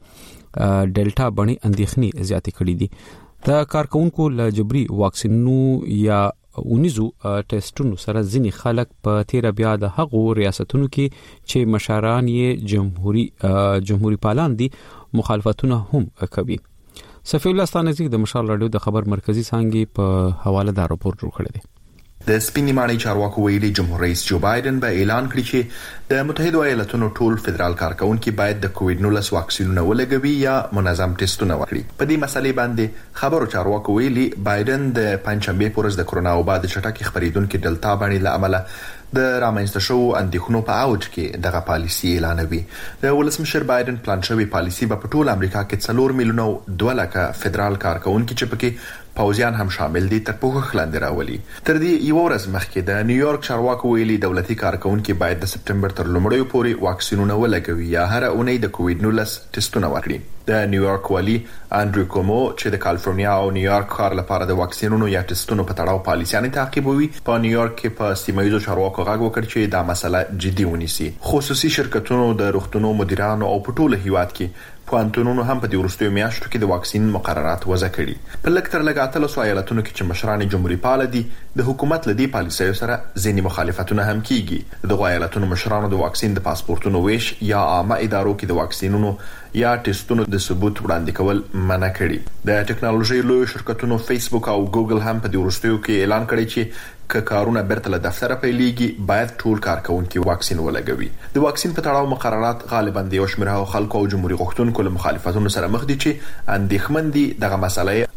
ډیلټا بڼي اندېښنې زیاتې کړې دي. د کارکونکو له جبري واکسینونو یا اونیزو ټیسټونو سره ځینې خلک په تیر بیا د هغو ریاستونو کې چې مشران یې جمهوریت جمهوریت پالان دي مخالفتونه هم کوي. صفی الله ستانزیک د مشال رادیو د خبر مرکزی څنګه په حواله دا راپور جوړ کړی دی. د سپینې ماڼۍ چارواکو ویلي جمهور رئیس جو بایدن به اعلان کړي چې د متحده ایالاتونو ټول فدرال کارکونکو باید د کووډ نولس واکسینونه ولګوي یا منظم ټیسټونه وکړي. په دې مسلې باندې خبرو چارواکو ویلي بایدن د پنځمبه پورز د کرونا وبا د چټکي خبرېدونکو ډلتا باندې لامل د رامنځته شو اندېښنو په اوج کې دغه پالیسی اعلانوي. د ولسمشر بایدن پلان شوی پالیسی په ټول امریکا کې څلور میلیونه دوه لکه فدرال کارکونکو چې پکې پوځیان هم شامل دي تر پوښښ لاندې راولي. تر دې یو ورځ مخکې د نیویارک چارواکو ویلي دولتي کارکونکو باید د سپټمبر تر لومړیو پورې واکسینونه ولګوي یا هر اونۍ د کووډ نولس ټیسټونه وکړي. د نیویارک والی انډریو کومو چې د کالیفورنیا او نیویارک ښار لپاره د واکسینونو یا ټیسټونو په تړاو پالیسیانه تعقیبوي په نیویارک کې په سیمایي چارواکو غږ وکړ چې دا مسله جدي ونیسي. خصوصي شرکتونو د روغتونو مدیرانو او په ټوله هیواد کې پوهنتونونو هم په دې وروستیو میاشتو کې د واکسین مقررات وضع کړي. په لږ تر لږه اتلسو ایالتونو کې چې مشران جمهوریت پال دي د حکومت لدی پالیسیو سره ځینې مخالفتونه هم کیږي. د ایالتونو مشرانو د واکسین د پاسپورتونو ویش یا عامه ادارو کې د واکسینونو یا ټیسټونو د ثبوت وړاندې کول منع کړي. د ټکنالوژي لوی شرکتونو فیسبوک او ګوګل هم په دې وروستیو کې اعلان کړی چې که کارونه برته له دفتر پیلېږي باید ټول کارکونکو واکسین ولګوي. د واکسین په تړاو مقررات غالبا د یو شمېر خلکو او جمهوریت غوښتونکو له مخالفتونو سره مخ دي چې اندېښمن دي دغه مسله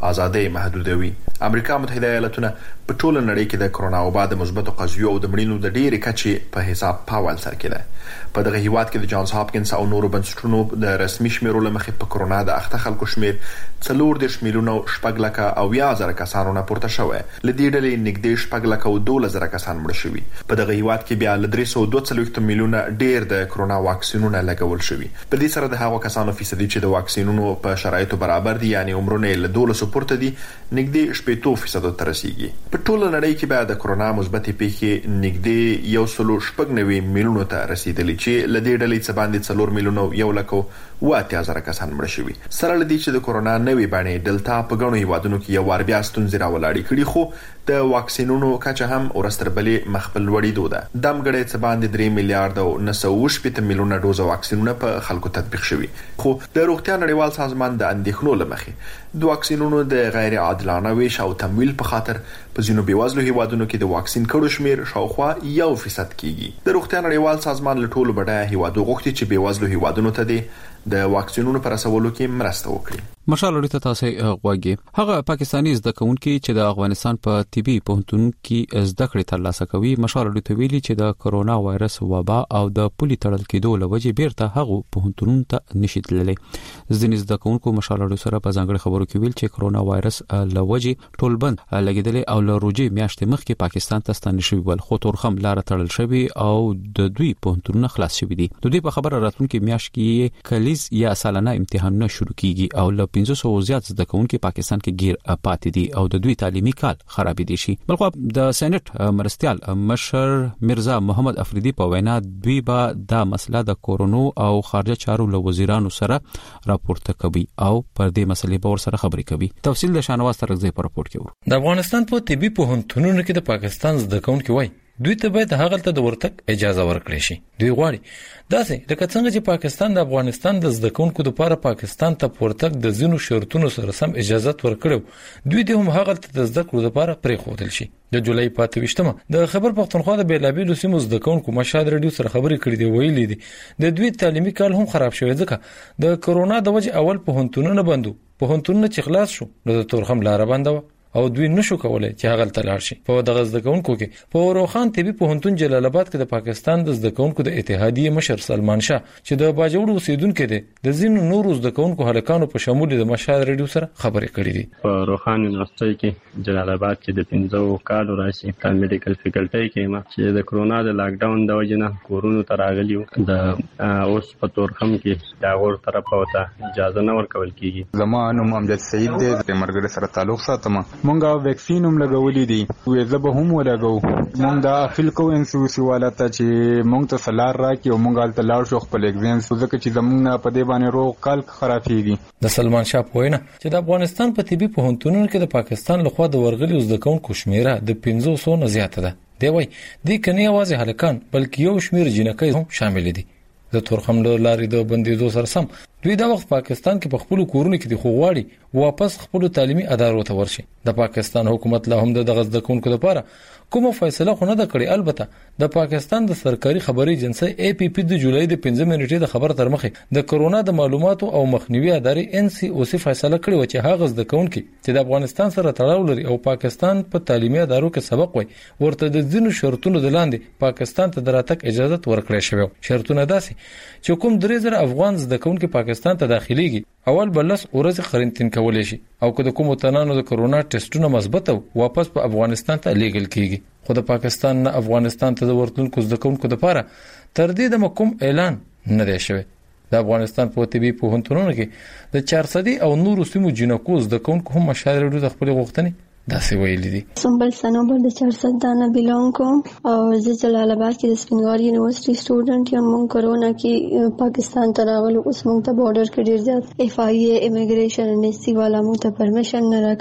ازادي محدودوي. امریکا متحده ایالاتونه په ټوله نړۍ کې د کرونا وبا د مثبتو قضیو او د مړینو د ډېرې کچې په حساب پاول سر کې ده. په دغه هیواد کې د جانز هاپکینز او نورو بنسټونو د رسمي شمیرو لمخې په کرونا د اخته خلکو شمیر څلور د شمیرونو شپږ لکه او یا زره کسانو نه پورته شوی. لدې ډلې نږدې شپږ لکه او دوه زره کسان مړ شوي. په دغه هیواد کې بیا ل درې سوه دوه څلوېښت میلیونه ډېر د کرونا واکسینونه لګول شوي. په دې سره د هغو کسانو فیصدي چې د واکسینونو په شرایطو برابر دي یعنی عمرونه له دولسو پورته دي نږدې شپږ فیصد ته رسیدي. په ټوله نړۍ کې بیا د کرونا مثبتې پیښې نږدې یو سلو شپږ نوي میلیونو ته رسیدلي چې ل دې ډلې څخه باندې څلور میلیونه یو لکه واته زره کسان مړ شوي. سره لدی چې د کرونا نوې باندې ډلتا په غونو هیوادونو کې یو وار بیا ستونزې راولاړې کړي خو د واکسینونو کچه هم ورستر بلې مخبل وړي دوده. دم غړې څخه باندې درې میلیارډ او نهه سوه شپږ میلیونه ډوز واکسینونه په خلکو تطبیق شوي. خو د روغتیا نړیوال سازمان د اندېښنو لمخې د واکسینونو د غیر عادلانه ویش او تمویل په خاطر په ځینو بیوزلو هیوادونو کې د واکسین کړو شمیر شاوخوا یو فیصد کیږي. د روغتیا نړیوال سازمان له ټولو بډایه هیوادو غوښتي چې بیوزلو هیوادونو ته د واکسینونو پر رسولو کې مرسته وکړي. مشال لري ته تاسو غواګي هغه پاکستاني زده کوونکي چې د افغانستان په طبي پوهنتون کې زده کړې ترلاسه کوي. مشال لري ته ویلي چې د کرونا وایرس وبا او د پولي تړل کېدو لوجې بیرته هغه پوهنتون ته نشي تللی. ځینې زده کوونکو مشال لري سره په ځانګړي خبرو کې ویل چې کرونا وایرس لوجې ټول بند لګیدل او له روجي میاشتې مخکې پاکستان ته ستنې شوی ول خو تورخم لار تړل شوی او د دوی پوهنتون خلاص شوی دي. د دوی په خبره راتلونکي میاشت کې کلیز یا سالانه امتحانونه شروع کیږي او له پنځه سوه زیات زده کوونکي پاکستان کې گیر پاتې دي او د دوی تعلیمي کال خراب دي شي. بلخو د سېنات مرستيال مشر مرزا محمد افریدي په وینا دوی به دا مسله د کورونو او خارجه چارو له وزیرانو سره راپورته کوي او پر دې مسلې به ور سره خبرې کوي. تفصیل د شانواز ترغزي په راپورټ کې ورو. د افغانستان په طبي پوهنتونونو کې د پاکستان زده کوونکي وای دوی ته باید هغه ته د ورتګ اجازه ورکړي شي. دوی غواړي داسې لکه څنګه چې پاکستان د افغانستان د زده کوونکو لپاره پاکستان ته ورتګ د زینو شرطونو سره سم اجازه ورکړو دوی د هم هغه ته د زده کړو لپاره پرې خودل شي. د جولای په اته ویشتمه د خبر پښتونخوا د بیلابیلو سیمو زده کوونکو مشهد رادیو سره خبرې کړې دی ویلي دي د دوی تعلیمي کال هم خراب شوی ځکه د کرونا د وجې اول پوهنتونونه بندو پوهنتونونه چې خلاص شو نو د تورخم لار بنده او دوی نشو کولای چې هغه تلل شي. په دغه زده کوونکو کې په وروخان طبي پوهنتون جلال آباد کې د پاکستان د زده کوونکو د اتحادیې مشر سلمان شاه چې د باجوړ اوسیدونکو دی د زینو نورو زده کوونکو هلکانو په شمول د مشهد رادیو سره خبرې کړې دي. په وروخان یونیورسيټي کې جلال آباد کې د پنځو کالو راشي د میډیکل فیکلټي کې ما چې د کرونا د لاک ډاون د وجې نه کورونو ته راغلیو د اوس په تورخم کې دا ور طرف اوته اجازه نه ورکول کیږي. زمانو محمد سعید د مرګ سره تعلق ساتم مونږه ویکسین هم لګولې دي وې زه به هم ولګو مونږ دا فیل کو انسوسی والا ته چې مونږ ته سلار راکې او مونږ ته لاړ شو خپل ایگزام ځکه چې زمونږ په دې باندې روغ کال خرابېږي. د سلمان شاه پوینه چې د افغانستان په طبي پوهنتونونو کې د پاکستان لخوا د ورغلي زده کوونکو شمیره د پنځه سوه نه زیاته ده. دی وای د کني आवाज هلکان بلکې یو شمیر جنکۍ هم شامل دي. د تورخم لارې د بندیدو سره سم دوی د وخت پاکستان کې په خپل کورونو کې د خوغواړي واپس خپل تعلیمي ادارو ته ورشي. د پاکستان حکومت له هم د دغه ځد کوونکو لپاره کومه فیصله خو نه ده کړې. البته د پاکستان د سرکاري خبري ایجنسی اي پي پي د جولای د پنځه منټې د خبر تر مخه د کرونا د معلوماتو او مخنیوي ادارې ان سي او سي فیصله کړې و چې هغه د کونکي چې د افغانستان سره تړاو لري او پاکستان په تعلیمي ادارو کې سبق وای ورته د ځینو شرطونو د لاندې پاکستان ته دراتک اجازه ورکړې شوی. شرطونه داسي چې کوم درې زره افغان زده کوونکي پاکستان ته داخليږي اول بلس ورځ قرنطین کولای شي او که د کوم تنانو د کرونا ټیسټونه مثبت واپس په افغانستان ته لیږل کیږي. خو د پاکستان نه افغانستان ته د ورتلونکو زده کوونکو لپاره تر دې د مکم اعلان نه دی شوی. د افغانستان په طبي پوهنتونونو کې د چارصدي او نورو سیمو جنکو زده کوونکو هم مشاهده د خپل غوښتنې داسې ویلي دي. سنبل سنوبر د چارصد دانه بیلونګ کوم او زه جلال آباد کې د سپینګار یونیورسيټي سټوډنټ یم. مونږ کرونا کې پاکستان ته راغلو اوس مونږ ته بارډر کې ډیر زیات اف آی اي امیګریشن ان اس سی والا مونږ ته پرمیشن نه راکړي.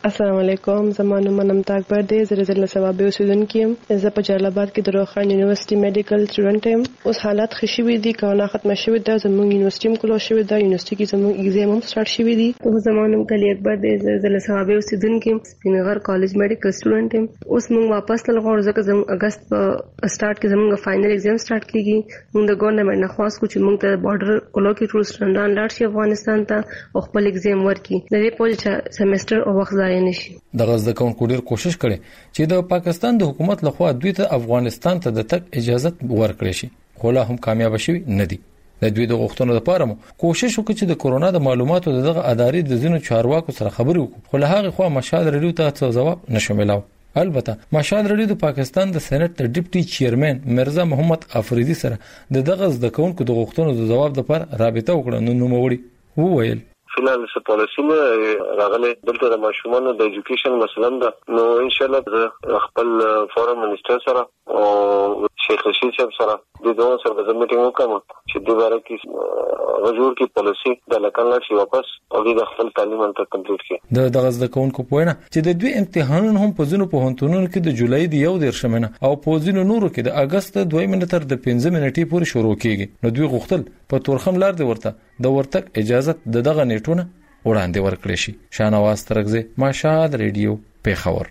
السلام علیکم. زمانو منم تاک پر دې زره زله ثواب اوسیدونکو يم. زه په جلال آباد کې د روخان یونیورسيټي میډیکل سټوډنټ یم. اوس حالات خشوي دي کونه ختم شوی دا زموږ یونیورسيټي هم کلو شوی دا یونیورسيټي کې زموږ ایگزام هم سٹارټ شوی دي. او زمانو کلی اکبر دې زره زله ثواب اوسیدونکو يم. سپینغر کالج میډیکل سټوډنټ یم. اوس موږ واپس تل غواړو ځکه زموږ اگست په سٹارټ کې زموږ فائنل ایگزام سٹارټ کیږي. موږ د ګورنمنت نه خواست کوو چې موږ ته بارډر کلو کې ټول سټوډنټان لاړ شي افغانستان ته او خپل ایگزام ورکړي. د دې په وجه سیمستر او وخت ضایع نشي. د غزد کونکو ډیر کوشش کړي چې د پاکستان د حکومت لخوا دوی ته افغانستان ته د تک اجازه ورکړي شي خو لا هم کامیاب شوی نه دي. د دوی د غوښتنو لپاره مو کوشش وکړي چې د کورونا د معلوماتو دغه ادارې د ځینو چارواکو سره خبرې وکړي خو له هغه خوا مشال ریډیو ته څه جواب نشوملاو. البته مشال ریډیو د پاکستان د سېنات د ډیپټي چیرمن مرزا محمد افریدي سره د دغه د کونکو د غوښتنو د جواب لپاره رابطه وکړه. نو نوموړي وویل فلال څه پالیسیونه راغلي دلته د ماشومانو د ایجوکیشن مثلا ده. نو ان شاء الله خپل فورن منسٹر سره او شیخ رشید صاحب سره د دوه سره د میټینګ وکړم چې د باره کې غوړ کې پالیسی د لکانل شي واپس او د خپل تعلیم ته کمپلیټ کړي. د دغه د کونکو پوینه چې د دوی امتحانونه هم په ځینو پوهنتونونو کې د جولای د یو دیر شمنه او په ځینو نورو کې د اگست دوه منټ تر د پنځه منټې پورې شروع کیږي. نو دوی غوښتل په تورخم لار دی ورته د ورتک اجازه د دغه نیټونه وړاندې ورکړي شي. شانواز ترغزه ماشاد ریډیو پیښور.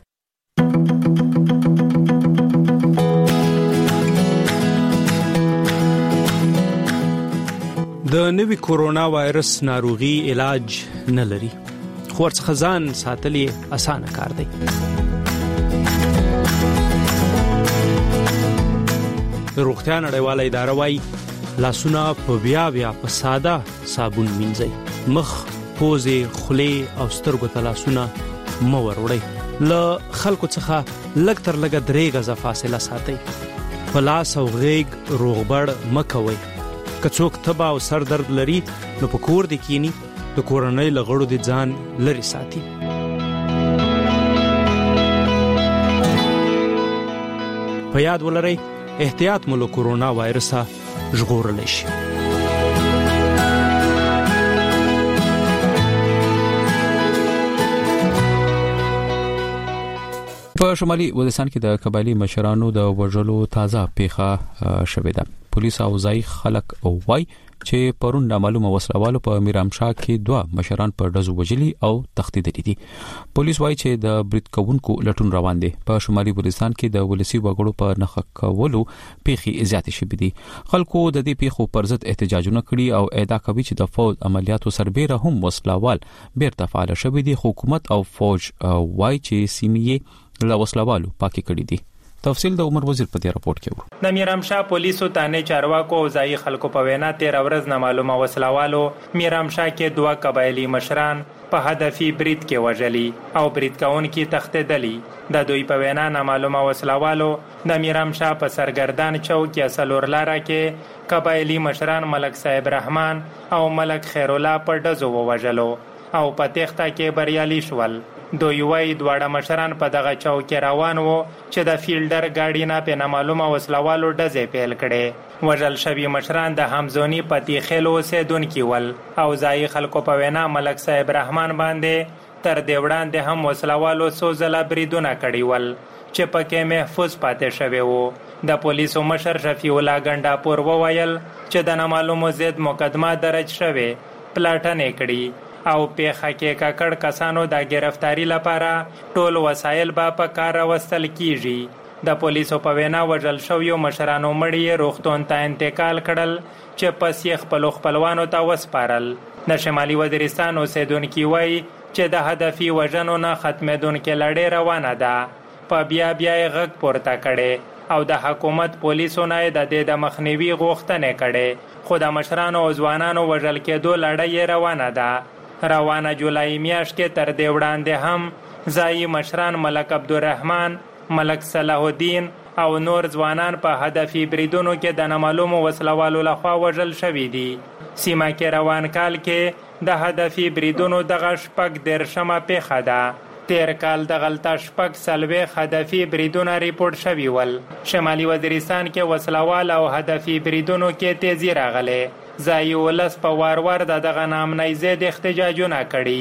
د نوي کورونا وایرس ناروغي علاج نه لري خو ورڅخه ځان ساتلې اسانه کار دی. روغتیا نړیواله اداره وايي لاسونه په بیا بیا په ساده صابون مینځئ. مخ، پوزې، خولې او سترګو ته لاسونه مه وروړئ. له خلکو څخه لږ تر لږه درې غزه فاصله ساتئ. په لاس او غېږ روغبړ مه کوئ. که څوک تبه او سر درد لري نو په کور دې کینی د کورنۍ له غړو دې ځان لرې ساتي. په یاد ولرئ احتیاط مو له کورونا وایرسه ژغورلی شي. په شمالي وزیرستان کې د قبایلی مشرانو د وژلو تازه پیښه شوې ده. پولیس او ځای خلک وایي چې پرون نامعلومه وسلوالو په میرامشاه کې دوه مشران په ډزو وجلي او تښتیدلي دي. پولیس وایي چې د برید کوونکو لټون روان دي. په شمالي وزیرستان کې د ولسی وګړو په نخښه کولو پیښې زیاتې شوې دي. خلکو د دې پیښو پر ضد احتجاجونه کړي او ادعا کوي چې د فوج عملیاتو سربېره هم وسلوال بیرته فعال شوي دي. حکومت او فوج وایي چې سیمې له وسلوالو پاکي کړي دي. تفصیل د عمر وزیر په دې راپورټ کې وو. د میرامشاه پولیسو تانه چارواکو او ځای خلکو په وینا تیر ورځ نامعلومه وسلوالو میرامشاه کې دوه قبایلی مشران په هدفي برید کې وژلي او برید کوونکي تښتیدلي. د دوی په وینا نامعلومه وسلوالو د میرامشاه په سرګردان چوک یا سلور لاره کې قبایلی مشران ملک صاحب رحمان او ملک خیر الله په ډزو ووژلو او په تخته کې بریالي شول. دوی وایي دواړه مشران په دغه چوک روان وو چې د فیلډر گاډي نه په نامعلومه وسلوالو ډزې پیل کړي. وژل شوي مشران د همزونی پتی خیلو اوسیدونکي ول او ځای خلکو په وینا ملک صاحب رحمان باندې تر دې وړاندې هم وسلوالو څو ځله بریدونه کړي ول چې پکې محفوظ پاتې شوی وو. د پولیسو مشر شفیع الله ګنډاپور وویل چې د نامعلومو ضد مقدمه درج شوی پلاټنې کړي او پیښه کې ککړ کسانو د گرفتاری لپاره ټول وسایل به په کار راوستل کیږي. د پولیسو په وینا وژل شویو مشرانو مړي روغتون ته انتقال کړل چې پس یې خپل خپلوانو ته وسپارل. د شمالي وزیرستان اوسیدونکي وایي چې د هدفي وژنو نه ختمېدونکې لړۍ روانه ده. په بیا بیا یې غږ پورته کړي او د حکومت پولیسو نه د دې د مخنیوي غوښتنې کړي خو د مشرانو او ځوانانو وژل کېدو لړۍ روانه ده. روانه جولای میاشت کې تر دې وړاندې هم ځای مشران ملک عبدالرحمن، ملک صلاح الدین او نور ځوانان په هدفي بریدونو کې د نامعلومو وسلوالو لخوا وژل شوي دي. سیمه کې روان کال کې د هدفي بریدونو دغه شپږ دېرشمه پیښه ده. تیر کال دغلته شپږ څلوېښت هدفي بریدونه ریپورټ شوي ول. شمالي وزیرستان کې وسلوال او هدفي بریدونو کې تیزی راغلی. ځای ولس په وار وار د دغه نامنۍ ضد احتجاجونه کړي.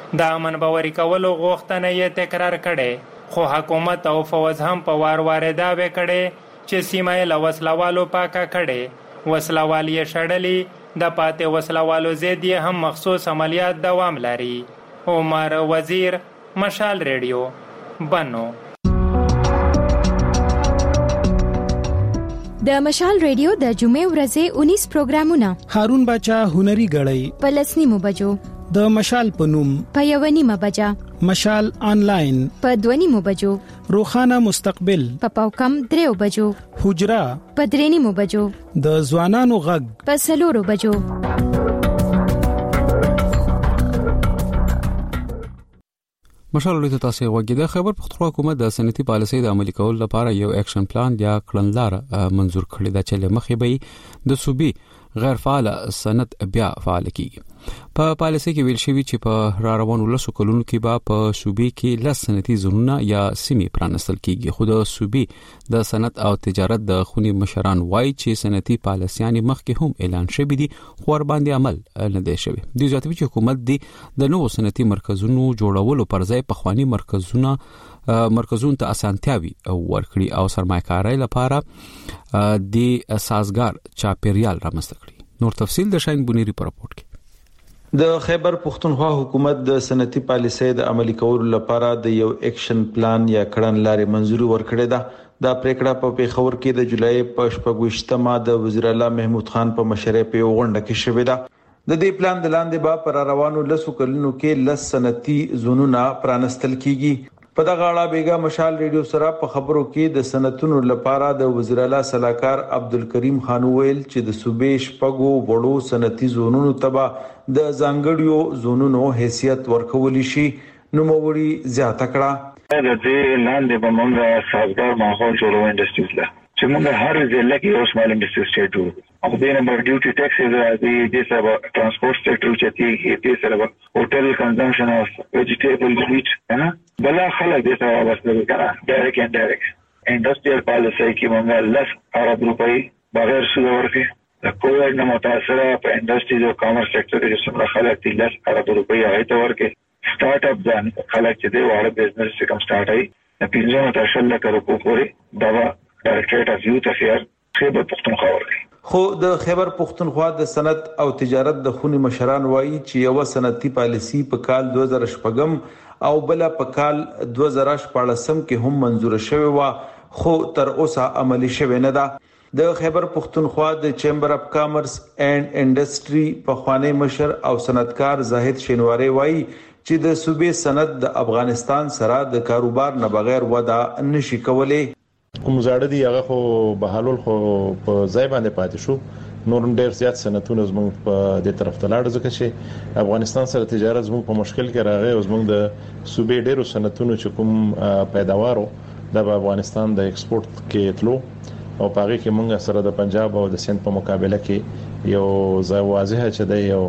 د امن باوري کولو غوښتنه یې تکرار کړې، خو حکومت او فوز هم په وار وار دعوې کړې چې سیمه یې له وسلوالو پاکه کړې. وسلوال یې شړلي، د پاتې وسلوالو ضد یې هم مخصوص عملیات دوام لري. عمر وزیر، مشال ریډیو، بنو. د مشال ریډیو د جمعې ورځې انیس پروګرامونه. هارون باچا هنري غړی په لسنیمو بجو، د مشال پنوم په یو نیمه بجا، مشال آنلاین په دوه نیمو بجو، روخانه مستقبل په پاوکم دریو بجو، حجرا په درې نیمو بجو، د ځوانانو غږ په څلورو بجو. مشال له تاسو وګړي د خبر پختونخوا حکومت د صنعتي پالیسۍ د عملي کولو لپاره یو اکشن پلان یا کړنلار منزور کړی دا چې لمخې به د صوبې غیر فعال صنعت بیا فعال کیږي. په پالیسۍ کې ویل شوی چې په را روانو لسو کلونو کې به په صوبې کې لس صنعتي زونونه یا سیمې پرانستل کیږي. خو د صوبې د صنعت او تجارت د خونی مشران وایي چې صنعتي پالیسیان مخکې هم اعلان شوی دي خو ور باندې عمل نه دی شوی. د ځاتوي چې حکومت دی د نوو صنعتي مرکزونو جوړولو پر ځای په خواني مرکزونه مرکزونو ته اسانتیاوي ورکړي او سرمایه‌کارۍ لپاره د اساسګار چاپیریال رامنځته کړي. نور تفصیل د شاین بونیری په راپورټ کې. د خیبر پختونخوا حکومت د صنعتي پالیسۍ د عملي کولو لپاره د یو اکشن پلان یا کړنلارې منزوري ورکړې ده. دا پریکړه په پیښور کې د جولای په شپږویشتمه د وزیر اعلی محمود خان په مشرۍ په غونډه کې شوې ده. د دې پلان د لاندې به پر روانو لسو کلونو کې لس صنعتي زونونه پرانستل کیږي. په دغه اړه بیګا مشال ریډیو سره په خبرو کې د صنعتونو لپاره د وزیر اعلی صلاحکار عبدالکریم خان ویل چې د صوبې شپږو وړو صنعتي زونونو تبع د ځانګړیو زونونو حیثیت ورکول شي. نو موري زیاته کړه د دې لاندې به موږ سازګار ماحول جوړو انډستریز لا چې موږ هر ځای کې یو سمال انډستری سټیټ جوړو. او د نمبر ډیوټي ټیکس د دې سره ترانسپورت سېکټر چې دی دې سره هوټل کنزمپشن او ویجیټیبل میټ نه بل خلک دې سره واسطه کړه. ډایرکټ اند ډایرکټ انډستریال پالیسي کې موږ لس ارب روپۍ بغیر سود ورکړي. د کووډ نه متاثره په انډستری او کامرس سېکټر کې څومره خلک دي لس ارب روپۍ هغه ته ورکړي. سٹارټ اپ ځان خلک چې دی واړه بزنس چې کوم سٹارټ ای د پنځه متشل لکه روپو پورې دا ډایرکټریټ اف یوت افیر خیبر پختونخوا ورکړي. خو د خیبر پختونخوا د صنعت او تجارت د خونی مشران وایي چې یو صنعتي پالیسی په کال دوه زره شپږم او بل په کال دوه زره شپږم کې هم منزور شوی و خو تر اوسه عملی شوی نه ده. د خیبر پختونخوا د چیمبر اف کامرس اینڈ انډستری په خوانی مشر او صنعتکار زاهد شینواری وایي چې د صوبې صنعت د افغانستان سره د کاروبار نه بغیر ودا نشي کولای. کوم زړه دی هغه خو به حلول خو په ځای باندې پاتې شو. نور ډېر زیات صنعتونه زموږ په دې طرف ته لاړ ځکه چې افغانستان سره تجارت زموږ په مشکل کې راغی او زموږ د صوبې ډېرو صنعتونو چې کوم پیداوارو د افغانستان د ایکسپورت کې تلو او پاره کې موږ سره د پنجاب او د سند په مقابله کې یو ځای واضح چې د یو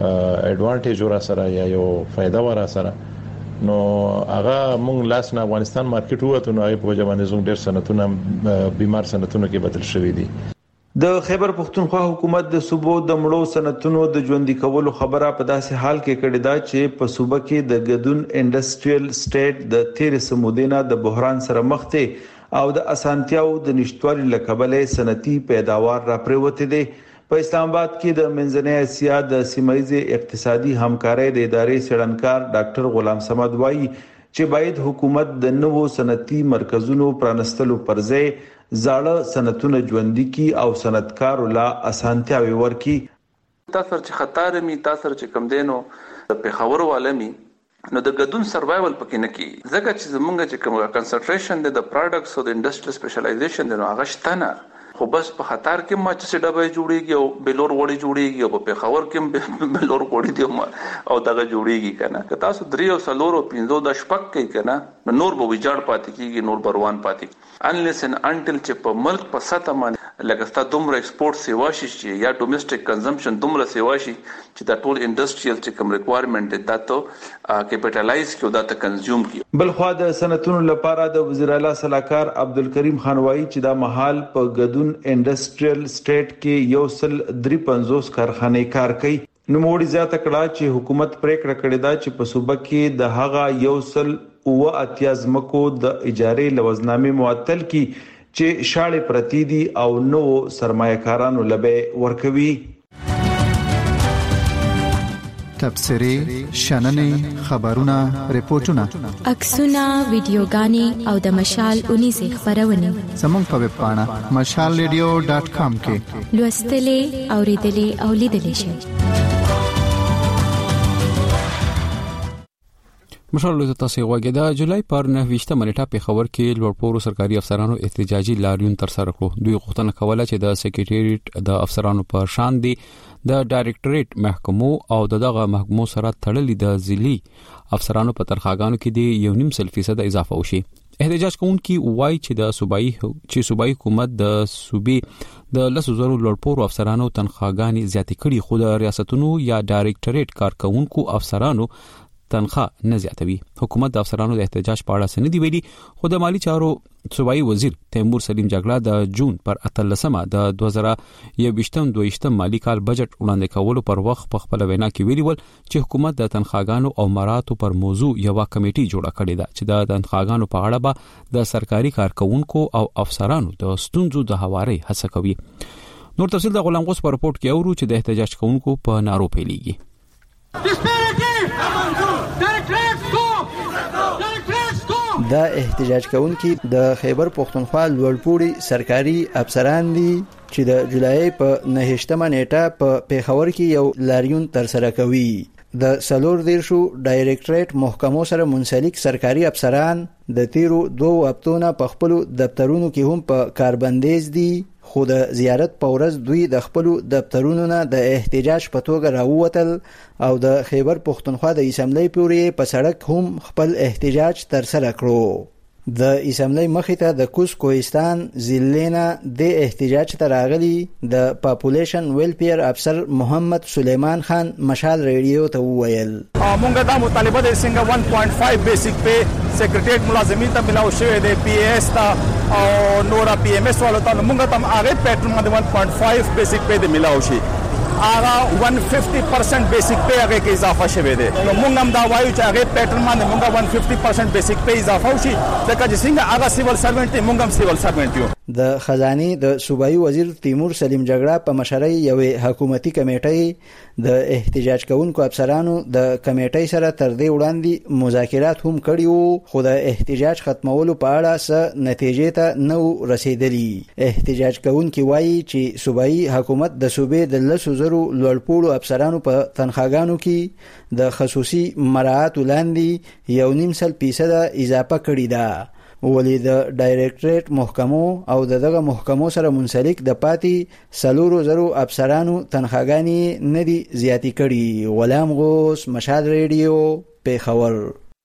اډوانټیج ور سره یا یو فائدہ ور سره نو هغه مونږ لاس نه افغانستان مارکیټ وته نو په ځوانې زوم ډېر صنعتونه بیمار صنعتونه کې بدل شوې دي. د خیبر پختونخوا حکومت د صوبو د مړو صنعتونو د ژوندۍ کولو خبره په داسې حال کې کړې ده چې په صوبه کې د ګدون انډستریال سټیټ د تیر سمودینا د بحران سره مخ ته او د اسانتیاو د نشټوالي لکبلې صنعتي پیداوار را پریوته دي. په اسلام آباد کې د منځنۍ اسیا د سیمایي اقتصادي همکارۍ د ادارې سړنکار ډاکټر غلام صمد وایي چې باید حکومت د نوو صنعتي مرکزونو پرانستلو پر ځای زاړه صنعتونه ژوندۍ کی او صنعتکار لا اسانتیاوي ورکي. تاسو چې خطر می تاسو چې کم دینو د پیښور والمي نو د ګډون سروایول پکې نه کی ځکه چې زمونږ چې کوم کنسنټریشن د پروډکټس او د انډستریال سپیشلایزیشن د هغه شته نه. خو بس په خطر کې ما چې ډبې جوړيږي او بلور وړي جوړيږي او په خبر کې بلور وړي دی او دغه جوړيږي کنه که تاسو درې او سلور او پنځو د شپک کې کنه نور به ویجاړ پاتې کیږي نور بروان پاتې انلیس ان انټل چې په ملک په سطح باندې لکه ستا دومره ایکسپورت سیوا شي یا ډومېسټک کنزمپشن دومره سیوا شي چې دا ټول انډستریال چې کوم ریکوایرمنت دی دا ته کیپټلایز کیو دا ته کنزیوم کیو. بل خو د صنعتونو لپاره د وزیر اعلی صلاحکار عبدالکریم خان وایي چې دا محل په ګدون انډستریال سټیټ کې یو سل درې پنځوس کارخانه کار کوي. نو موړي زیاته کړه چې حکومت پریکړه کړې ده چې په صوبه کې د هغه یوسل او اتیاز مکو د اجارې لوزنامې معطل کی چې شاړې پرتی دي او نو سرمایه‌کارانو لبه ورکوي. تبصرې، شننې، خبرونه، ریپورتونه، عکسونه، ویډیوګانې او د مشال اونیزه خبرونه زموږ په ویب پاڼه مشال ریډیو ډاټ کام کې لوستلې، اوریدلې او لیدلې شئ. مشال له تاسو غوږی د جولای پر نه ویشته منېټه په خبر کې لوړپوړو سرکاري افسرانو احتجاجي لاریون تر سره کړو. دوی غوښتنه کوله چې د سکریټریټ د افسرانو په شان دي د ډایریکټریټ محکمو او دغه محکمو سره تړلې د ځلي افسرانو په تنخواګانو کې د یو نیم سل فیصد اضافه وشي. احتجاج کوونکي وایي چې د صوبایي چې صوبایي حکومت د صوبې د لسو زرو لوړپوړو افسرانو تنخواګانې زیاتې کړي، خو د ریاستونو یا ډایریکټریټ کارکونکو افسرانو تنخواه نه زیاتوي. حکومت د افسرانو د احتجاج په اړه سندې ویلي، خو د مالی چارو صوبایي وزیر تیمور سلیم جګړه د جون پر اتلسمه د دوه زره یوویشتم دویشتم مالی کال بجټ وړاندې کولو پر وخت په خپل وینا کې ویلي ول چې حکومت د تنخواګانو او مراتو پر موضوع یو کمیټي جوړه کړې ده چې د تنخواګانو په اړه به د سرکاري کارکونکو او افسرانو د ستونزو د هواري هڅه کوي. نور تفصیل د غلام غوس په رپورت کې اورو چې د احتجاج کوونکو په نارو پیلېږي. دا احتجاج کوونکي د خیبر پختونخوا لوړپوړي سرکاري افسران دي چې د جولای په نهشتمه نیټه په پیښور کې یو لاریون تر سره کوي. د سلور دیرشو ډایریکټریټ محکمو سره منسلک سرکاري افسران د تیرو دوه هفتونو په خپل دفترونو کې هم په کاربندیز دي، خو د زیارت په ورځ دوی د خپل دفترونو نه د احتجاج په توګه راووتل او د خیبر پختونخوا د اسمبلی پورې په سړک هم خپل احتجاج تر سره کړو. د اسمبلی مخې ته د کوز کوهستان ضلع د احتجاج ته راغلي د پاپولیشن ویلفیر افسر محمد سلیمان خان مشال ریډیو ته وویل مونږ دا مطالبه د څنګه one point five بیسیک پی سیکریټریټ ملازمین ته ملاو شوی دی، پی ایس ته او نور پی ایم ایس والو ته مونږ ته هغه پیټرن باندې one point five بیسیک پی دی ملاو شي، هغه one hundred fifty percent بیسیک پی هغه کې اضافه شوی دی. نو مونږ هم دا وایو چې هغه پیټرن باندې مونږ one hundred fifty percent بیسیک پی اضافه وشي، ځکه چې څنګه هغه سیول سروانټ مونږ هم سیول سروانټ یو. د خزانه د صوبایي وزیر تیمور سلیم جګړه په مشرۍ یوې حکومتي کمیټې د احتجاج کوونکو افسرانو د کمیټې سره تر دې وړاندې مذاکرات هم کړي وو، خو د احتجاج ختمولو په اړه څه نتیجې ته نه رسیدلی. احتجاج کوونکي وایي چې صوبایي حکومت د صوبې د لسو زرو لوړپوړو افسرانو په تنخواګانو کې د خصوصي مراعات وړاندې یو نیم سل فیصد اضافه کړې ده، ولی د ډایریکټریټ محکمو او دغه محکمو سره منسلک د پاتې سلورو زرو افسرانو تنخواګانې نه دي زیاتې کړي. غلام غوس، مشال ریډیو، پیښور.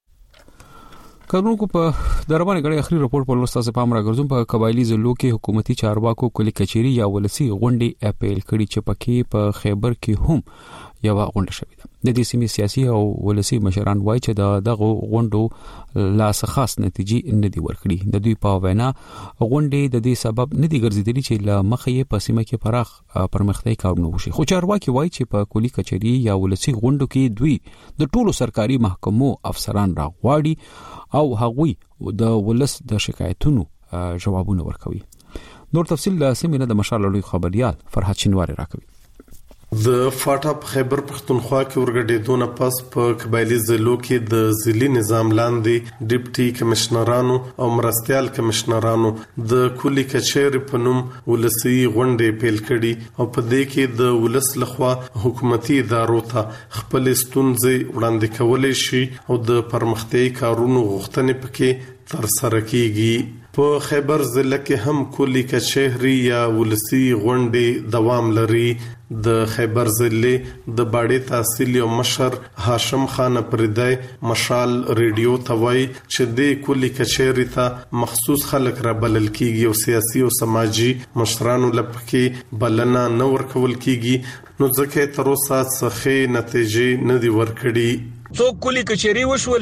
کارونکو په دربانې غړي اخري رپورت په لوستاسه پام راګرځم. په قبایلی ضلعو کې حکومتي چارواکو کلی کچيري یا ولسی غونډې اپیل کړي چې پکې په خیبر کې هم یو غونډه شوې ده. د دې سیمې سیاسي او ولسی مشران وایي چې د دغه غونډو لاس خاص نتیجې نه دي ورکړي. د دوی په وینا غونډې د دې سبب نه دي ګرځېدلې چې له مخې په سیمه کې پراخ پرمختګ کارونه وشي، خو چارواکي وایي چې په کلی کچيري یا ولسی غونډو کې دوی د ټولو سرکاري محکمو افسران راغواړي او هغوی د ولس د شکایتونو جوابونه ورکوي. نور تفصیل له سیمې نه د مشال لوی خبريال فرحت شینواری راکوي. د فاټا په خیبر پختونخوا کې ورګډېدونه پس په قبایلی ضلعو کې د ضلعي نظام لاندې ډیپټي کمشنرانو او مرستيال کمشنرانو د کلی کچېر په نوم ولسی غونډې پیل کړي او په دې کې د ولس لخوا حکومتي ادارو ته خپل ستونزې وړاندې کولای شي او د پرمختګ کارونو غوښتنې پکې تر سره کیږي. په خیبر ضلع کې هم کلی کچهری یا ولسی غونډې دوام لري. د خیبر ضلع د باډي تحصیل او مشر هاشم خان پردای مشال ریډیو توای چې د کلی کچهری ته مخصوص خلک را بلل کیږي او سیاسي او سماجی مشرانو لپاره بلنه نه ورکول کیږي، نو ځکه تر اوسه څخه نتیجې نه دی ورکړي. څو کلی کچهری وشولې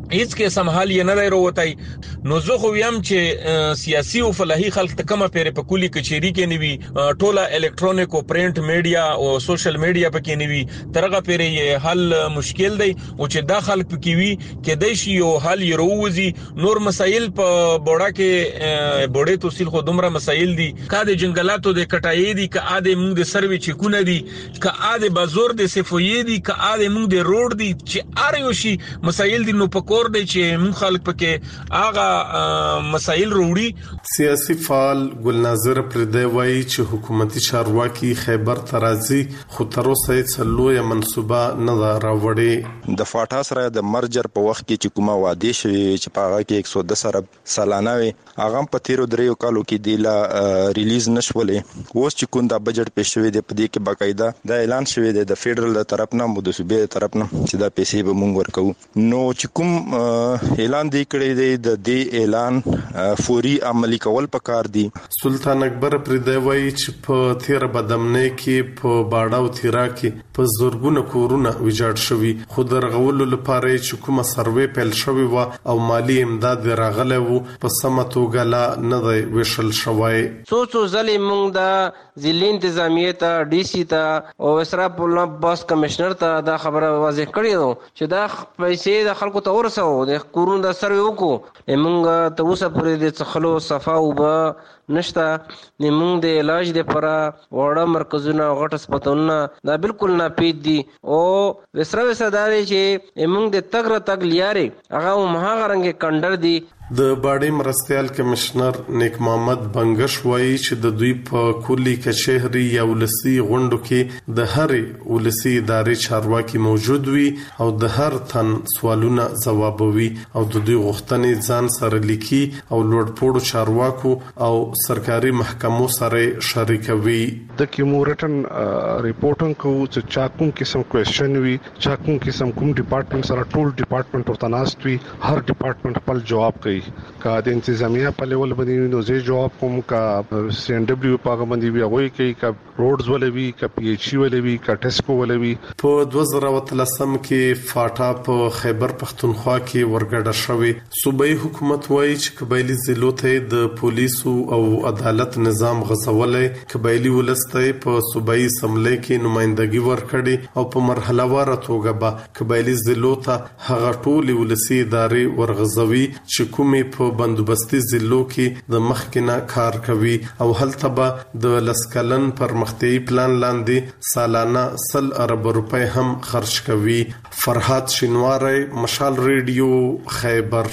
هیڅ کې سمحال یې نه دی وروتای نو زه خو یم چې سیاسي او فلاحي خلک ته کومه پیره په کلی کچيري کې نیوي ټوله الکترونیک او پرینټ میډیا او سوشل میډیا پکې نیوي ترغه پیره حل مشکل دی او چې دا خلک پکې وي کې د شي یو حل یې روزي نور مسایل په بوډا کې بوډې توسیل خو دومره مسایل دي کا د جنگلاتو د کټای دي کا د موږ د سروي چکونه دي کا د بازور د صفوی دي کا د موږ د روډ دي چې ار یو شي مسایل دي نو پکور دي چې موږ خلک پکې اغه مسایل وروړي سیاسي فعال ګلناظر پردی وایي چې حکومتي چارواکي خیبر ترازی خو تر اوسه څلوې منسوبه نه راوړي د فاټا سره د مرجر په وخت کې چې کومه وعده شوی چې په هغه کې یک سو دس ارب سالانه وي هغه په تیرو دریو کالو کې دی لا ریلیز نشولې اوس چې کوم د بجټ پیښ شوی دی په دې کې باقاعده د اعلان شوی دی د فدرال طرف نه مو د صوبې طرف نه چې دا پیسې به مونږ ورکو نو چې کوم اعلان دی کړی دی د دې اعلان فوري عملی کول پکار دي سلطان اکبر پردی وایي چې په تیر بدمنه کې په باډاو تیرا کې په زورګونه کورونه ویجاړ شوی خو درغولو لپاره چې کومه سروې پیل شوی و او مالی امداد راغله وو په سمتوګه لا نه دی وشل شوی څو څو ځلې موږ د ضلع انتظامیه ته ډي سي ته او اسراف الله باس کمشنر ته دا خبره واضح کړې ده چې دا پیسې د خلکو ته ورسو د کورونو د سروې وکړو موږ ته اوسه پورې د څخلو صفا او به نشته نیمون د علاج لپاره وړه مرکزونه غټ هسپتالونه دا بالکل ناپید دي او وسره وسره دا چې موږ د تګ راتګ لیارې هغه مهاغه رنګ کندر دي د باډي مرستيال کمشنر نیک محمد بنگش وایي چې د دوی په کلی کچهري یا ولسی غونډو کې د هرې ولسی ادارې چارواکي موجود وي او د هر تن سوالونه ځوابوي او د دوی غوښتنې ځان سره لیکي او لوړپوړو چارواکو او سرکاري محکمو سره شریکوي د کیمو رټن ریپورټنګ کو چې چا کوم قسم کوېسچن وي چا کوم قسم کوم ډپارټمنټ سره ټول ډپارټمنټ ورته ناست وي هر ډپارټمنټ خپل جواب کوي کا د انتظامیه په لیول باندې نو زه جواب کوم کا سی ان ډبلیو په باندې وی هغه کوي کا روډز ولوي کا پی ایچ ای ولوي کا ټیسکو ولوي په دوه زره وتلسم کې فاټا په خیبر پختونخوا کې ورګډه شوی صوبایي حکومت وایي چې قبایلی ضلعو ته د پولیسو او عدالت نظام غزولې قبایلی ولسته په صوبایي سملې کې نمائندګي ورکړي او په مرحله واره توګه به قبایلی ضلعو ته هغه ټول ولسی ادارې ورغزوي چې کومې په بندوبستي ضلعو کې د مخکنه کار کوي او هلته به د لسکلن پرمختیايي پلان لاندې سالانه سل ارب روپۍ هم خرج کوي فرحات شینواری مشال ریډیو خیبر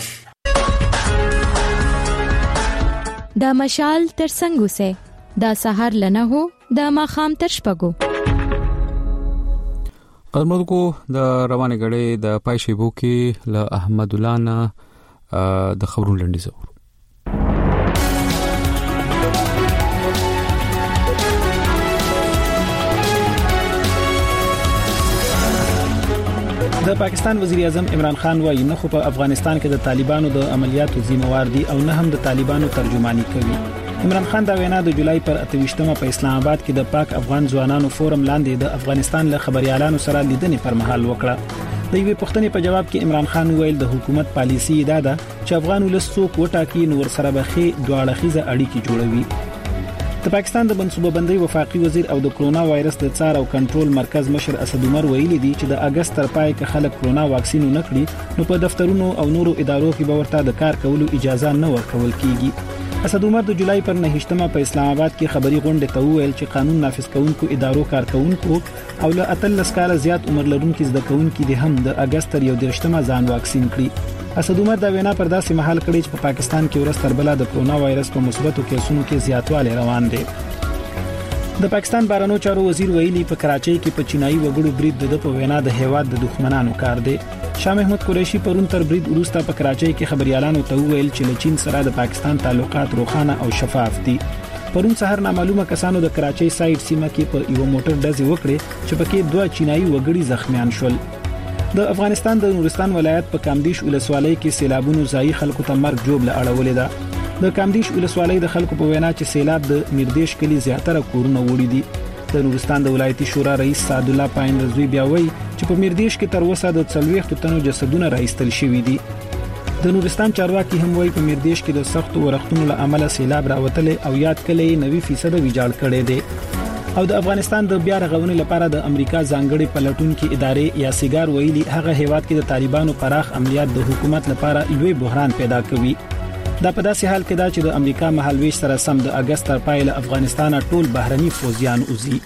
دا مشال تر څنګه سه دا سحر لنه هو دا ماخام تر شپګو قدرمنو د روانه غړې د پایشيبو کې ل احمد الله د خبرونو لنډیز اورو د پاکستان وزیر اعظم عمران خان وايي نه خو په افغانستان کې د طالبانو د عملیاتو ذمہوار دي او نه هم د طالبانو ترجمانی کوي عمران خان دا وینا د جولای پر اتویشتمه په اسلام آباد کې د پاک افغان ځوانانو فورم لاندې د افغانستان له خبريالانو سره لیدنې پر مهال وکړه د یوې پوښتنې په جواب کې عمران خان ویل د حکومت پالیسي دا ده چې افغان ولسوک وټاکي نور سره بخي دواړه خيزه اړیکې جوړوي د پاکستان د منصوبه بندۍ وفاقي وزیر او د کرونا وایرس د څار او کنټرول مرکز مشر اسد عمر ویلي دي چې د اگست تر پای کې خلک کرونا واکسین نه کړي نو په دفترونو او نورو ادارو کې به ورته د کار کولو اجازه نه ورکول کیږي اسد عمر د جولای پر نهشتمه په اسلام آباد کې خبري غونډه ته ویل چې قانون نافذ کوونکو ادارو کارکونکو او له اتلس کاله زیات عمر لرونکو زده کوونکو د هم د اگست تر یو دیرشتمه ځان واکسین کړي اسد عمر دا وینا پر داسې مهال کړي چې په پاکستان کې ورځ تر بله د کرونا وایرس په مثبتو کیسونو کې زیاتوالی روان دی د پاکستان بهرنیو چارو وزیر ویلي په کراچۍ کې په چینایي وګړو برید د په وینا د هیواد د دښمنانو کار دی شاه محمود قریشي پرون تر برید وروسته په کراچۍ کې خبريالانو ته ویل چې له چین سره د پاکستان تعلقات روښانه او شفاف دي پرون سحر نامعلومه کسانو د کراچۍ سایډ سیمه کې په یو موټر ډزې وکړې چې پکې دوه چینایي وګړي زخمیان شول د افغانستان د نورستان ولایت په کامدیش ولسوالۍ کې سیلابونو ځای خلکو ته مرګ جوړ اړولې ده د کامدیش ولسوالۍ د خلکو په وینا چې سیلاب د میردیش کلی زیاتره کورونه وړي دي د نورستان د ولایتي شورا رئیس سعد الله پاین رضوی بیا وایي چې په میردیش کې تر اوسه د څلوېښت تنو جسدونه راایستل شوي دي د نورستان چارواکي هم وایي په میردیش کې د سختو ورښتونو له امله سیلاب راوتلې او یاد کړي نوي فیصد ویجاړ کړي دي او د افغانستان د بیا رغونې لپاره د امریکا ځانګړي پلټونکو ادارې یا سیګار ویلي هغه هیواد کې د طالبانو پراخ عملیات د حکومت لپاره لوی بحران پیدا کوي دا په داسې حال کې دا چې د امریکا مهالويش سره سم د اگست تر پای له افغانستان ټول بهرني فوجیان اوزي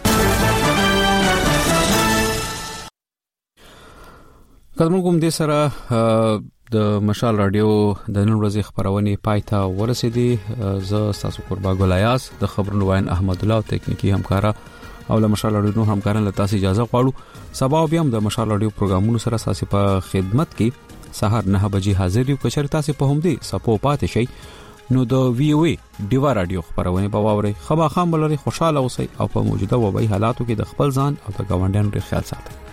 کله کوم د سره د مشال رادیو د نن ورځې خبرونه پایته ورسېدي زه تاسو قربا ګلایاس د خبرونو وین احمد الله او تکنیکی همکارا او له مشال رادیو همکاران له تاسو اجازه غواړو سبا بیا هم د مشال رادیو پروګرامونو سره تاسو په خدمت کې سهار نه بجې حاضر یو کچر تاسو په هم دي سپو پاتې شي نو د وی او ای ډیوا رادیو خبرونه په واوري خبا خام ولري خوشاله اوسئ او په موجوده وبای حالاتو کې د خپل ځان او د ګاونډیانو خیال ساتئ